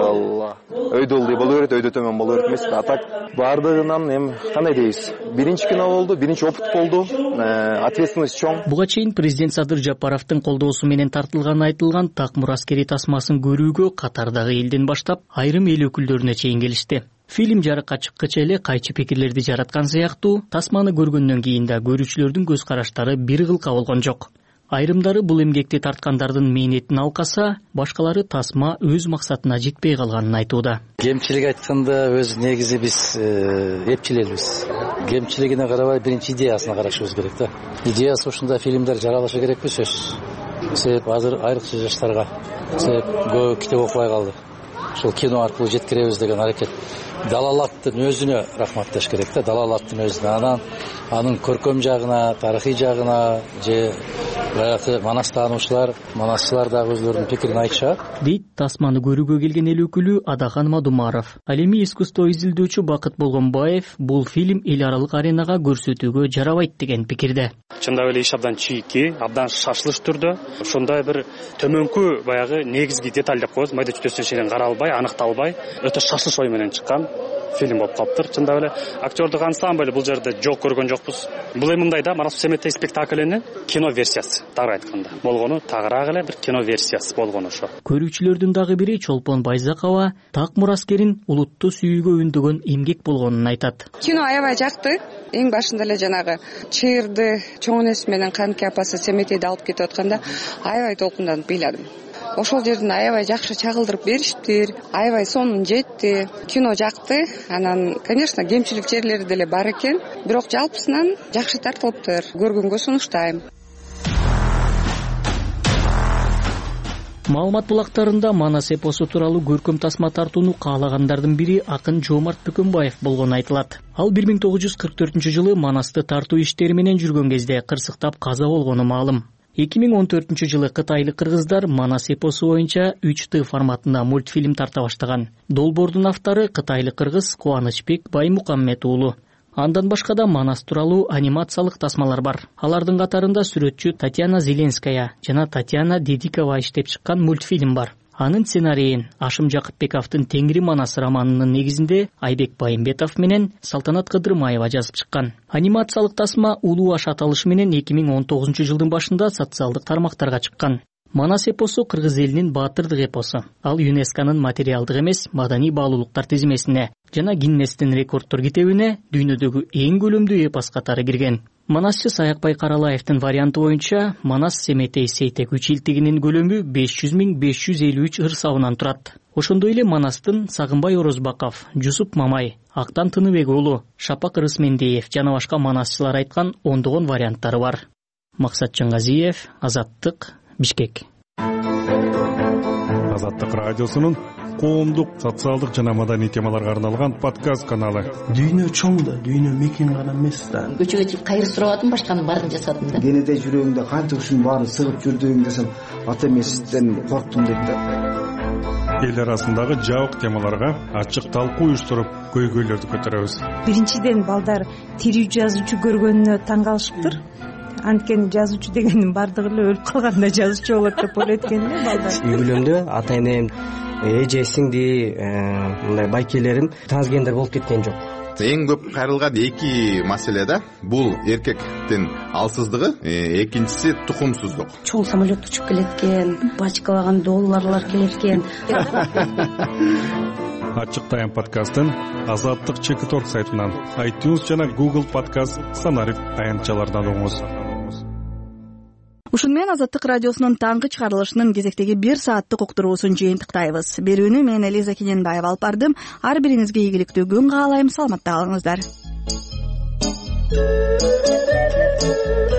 өйдө болду боло берет, өйдө төмөн боло берет эмес. А так баардыгынан эми кандай дейбиз? Биринчи кино болду, биринчи опыт болду. Ответственность чоң. Буга чейин президент Садыр Жапаровдун колдоосу менен тартылган айтылган Такмыр аскери тасмасын көрүүгө Катардагы элден баштап айрым эл өкүлдөрүнө чейин келишти. Фильм жарыкка чыккыча эле кайчы пикирлерди жараткан сыяктуу, тасманы көргөндөн кийин да көрүүчүлөрдүн көз караштары бир кылка болгон жок. Айрымдары бул эмгекти тарткандардын мээнетин алкаса, башкалары тасма өз максатына жетпей калганын айтууда. Кемчилик айтканда өз негизи биз эпчилербиз. Кемчилигине карабай биринчи идеясына карашыбыз керек да. Идеясы ушундай фильмдер жаралышы керекпи сөзсүз. Себеп азыр айрыкча жаштарга көп китеп окубай калды. Ошол кино аркылуу жеткиребиз деген аракет. Далалаттын өзүнө рахмат деш керек да. Далалаттын өзүнө, анын көркөм жагына, тарыхый жагына же баягы Манас таануучулар, манасчылар дагы өзлөрүнүн пикирин айтышат. Дейт тасманы көрүүгө келген эл өкүлү Адахан Мадумаров. Ал эми искусство изилдөөчү Бакыт Болгонбаев бул фильм эл аралык аренага көрсөтүүгө жарабайт деген пикирде. Чындап эле иш абдан чийки, абдан шашылыш түрдө, ошондой бир төмөнкү баягы негизги деталь деп коебуз, майда чүйдөсүн чейин каралбай, аныкталбай, өтө шашылыш ой менен чыккан фильм болуп калыптыр. Чындап эле актёрдук ансамбль бул жерде жок көргөн жокпуз. Бул эми мындай да, Манас Семетей спектаклинин кино версиясы, тагыраак айтканда. Болгону тагыраак эле бир кино версиясы болгон ошо. Көрүүчүлөрдүн дагы бири Чолпон Байзакова Такмыр аскерин улутту сүйүүгө үндөгөн эмгек болгонун айтат. Кино аябай жакты. Эң башында эле жанагы чыйырды чоң энеси менен Канке апасы Семетейди алып кетип атканда аябай толкунданып ыйладым. Ошол жерден аябай жакшы чагылдырып бериштир, аябай сонун жетти. Кино жакты. Анан, конечно, кемчилик жерлери деле бар экен, бирок жалпысынан жакшы тартылыптыр. Көргөнгө сунуштайм. Маалымат булактарында Манас эпосу тууралуу көркөм тасма тартууну каалагандардын бири акын Жоомарт Бөкөнбаев болгону айтылат. Ал 1944-жылы Манасты тартуу иштери менен жүргөн кезде кырсыктап каза болгону маалым. 2014-жылы кытайлык кыргыздар Манас эпосу боюнча 3Т форматында мультфильм тарта баштаган. Долбоордун автору кытайлык кыргыз Кубанычбек Баймукаммет уулу. Андан башка да Манас тууралуу анимациялык тасмалар бар. Алардын катарында сүрөтчү Татьяна Зеленская жана Татьяна Дедикова иштеп чыккан мультфильм бар. Анын сценарийин Ашым Жакыпбековдун Теңири Манас романынын негизинде Айбек Байымбетов менен Салтанат Кыдырмаева жазып чыккан. Анимациялык тасма Улуу Аш аталышы менен 2019-жылдын башында социалдык тармактарга чыккан. Манас эпосу кыргыз элинин баатырдык эпосу. Ал ЮНЕСКОнун материалдык эмес маданий баалуулуктар тизмесине жана Гиннестин рекордтор китебине дүйнөдөгү эң көлөмдүү эпос катары кирген. Манасчы Саякбай Каралаевдин варианты боюнча Манас Семетей Сейтек үчилтигинин көлөмү 500.553 ыр сабынан турат. Ошондой эле Манастын Сагынбай Орозбаков, Жусуп Мамай, Актан Тыныбек уулу, Шапак Рысмендиев жана башка манасчылар айткан ондогон варианттары бар. Максат Чыңгазиев, Азаттык, Бишкек. Азаттык радиосунун коомдук, социалдык жана маданий темаларга арналган подкаст каналы. Дүйнө чоң да, дүйнө мекен гана эмес да. Көчөгө чыгып кайыр сурабадым, башканын баарын жасадым да. Кенеде жүрөгүңдө канча ушунун баарын сыгып жүрдүң десем, ата эмесизден корктум дейт да. Эл арасындагы жабык темаларга ачык талкуу уюштуруп, көйгөйлөрдү көтөрөбүз. Биринчиден балдар тирүү жазуучу көргөнүнө таң калышыптыр. анткени жазуучу дегендин баардыгы эле өлүп калганда жазуучу болот деп ойлойт экен да балдар. Үй бүлөмдө ата энем, эже, сиңди мындай байкелерим трансгендер болуп кеткен жок. Эң көп кайрылган эки маселе да, бул эркектин алсыздыгы, экинчиси тукумсуздук. Чоң самолет учуп келеткен, бачкалаган долларлар келеткен. Ачык Тайм подкастын Азаттык Чекиторг сайтынан, iTunes жана Google подкаст Санариф аянтчалардан угуңуз. Ушун менен Азаттык радиосунун таңкы чыгарылышынын кезектеги 1 сааттык уктуруусун жыйынтыктайбыз. Берүүнү мен Элиза Кененбаева алып бардым. Ар бириңизге ийгиликтүү күн каалайм. Саламатта калыңыздар.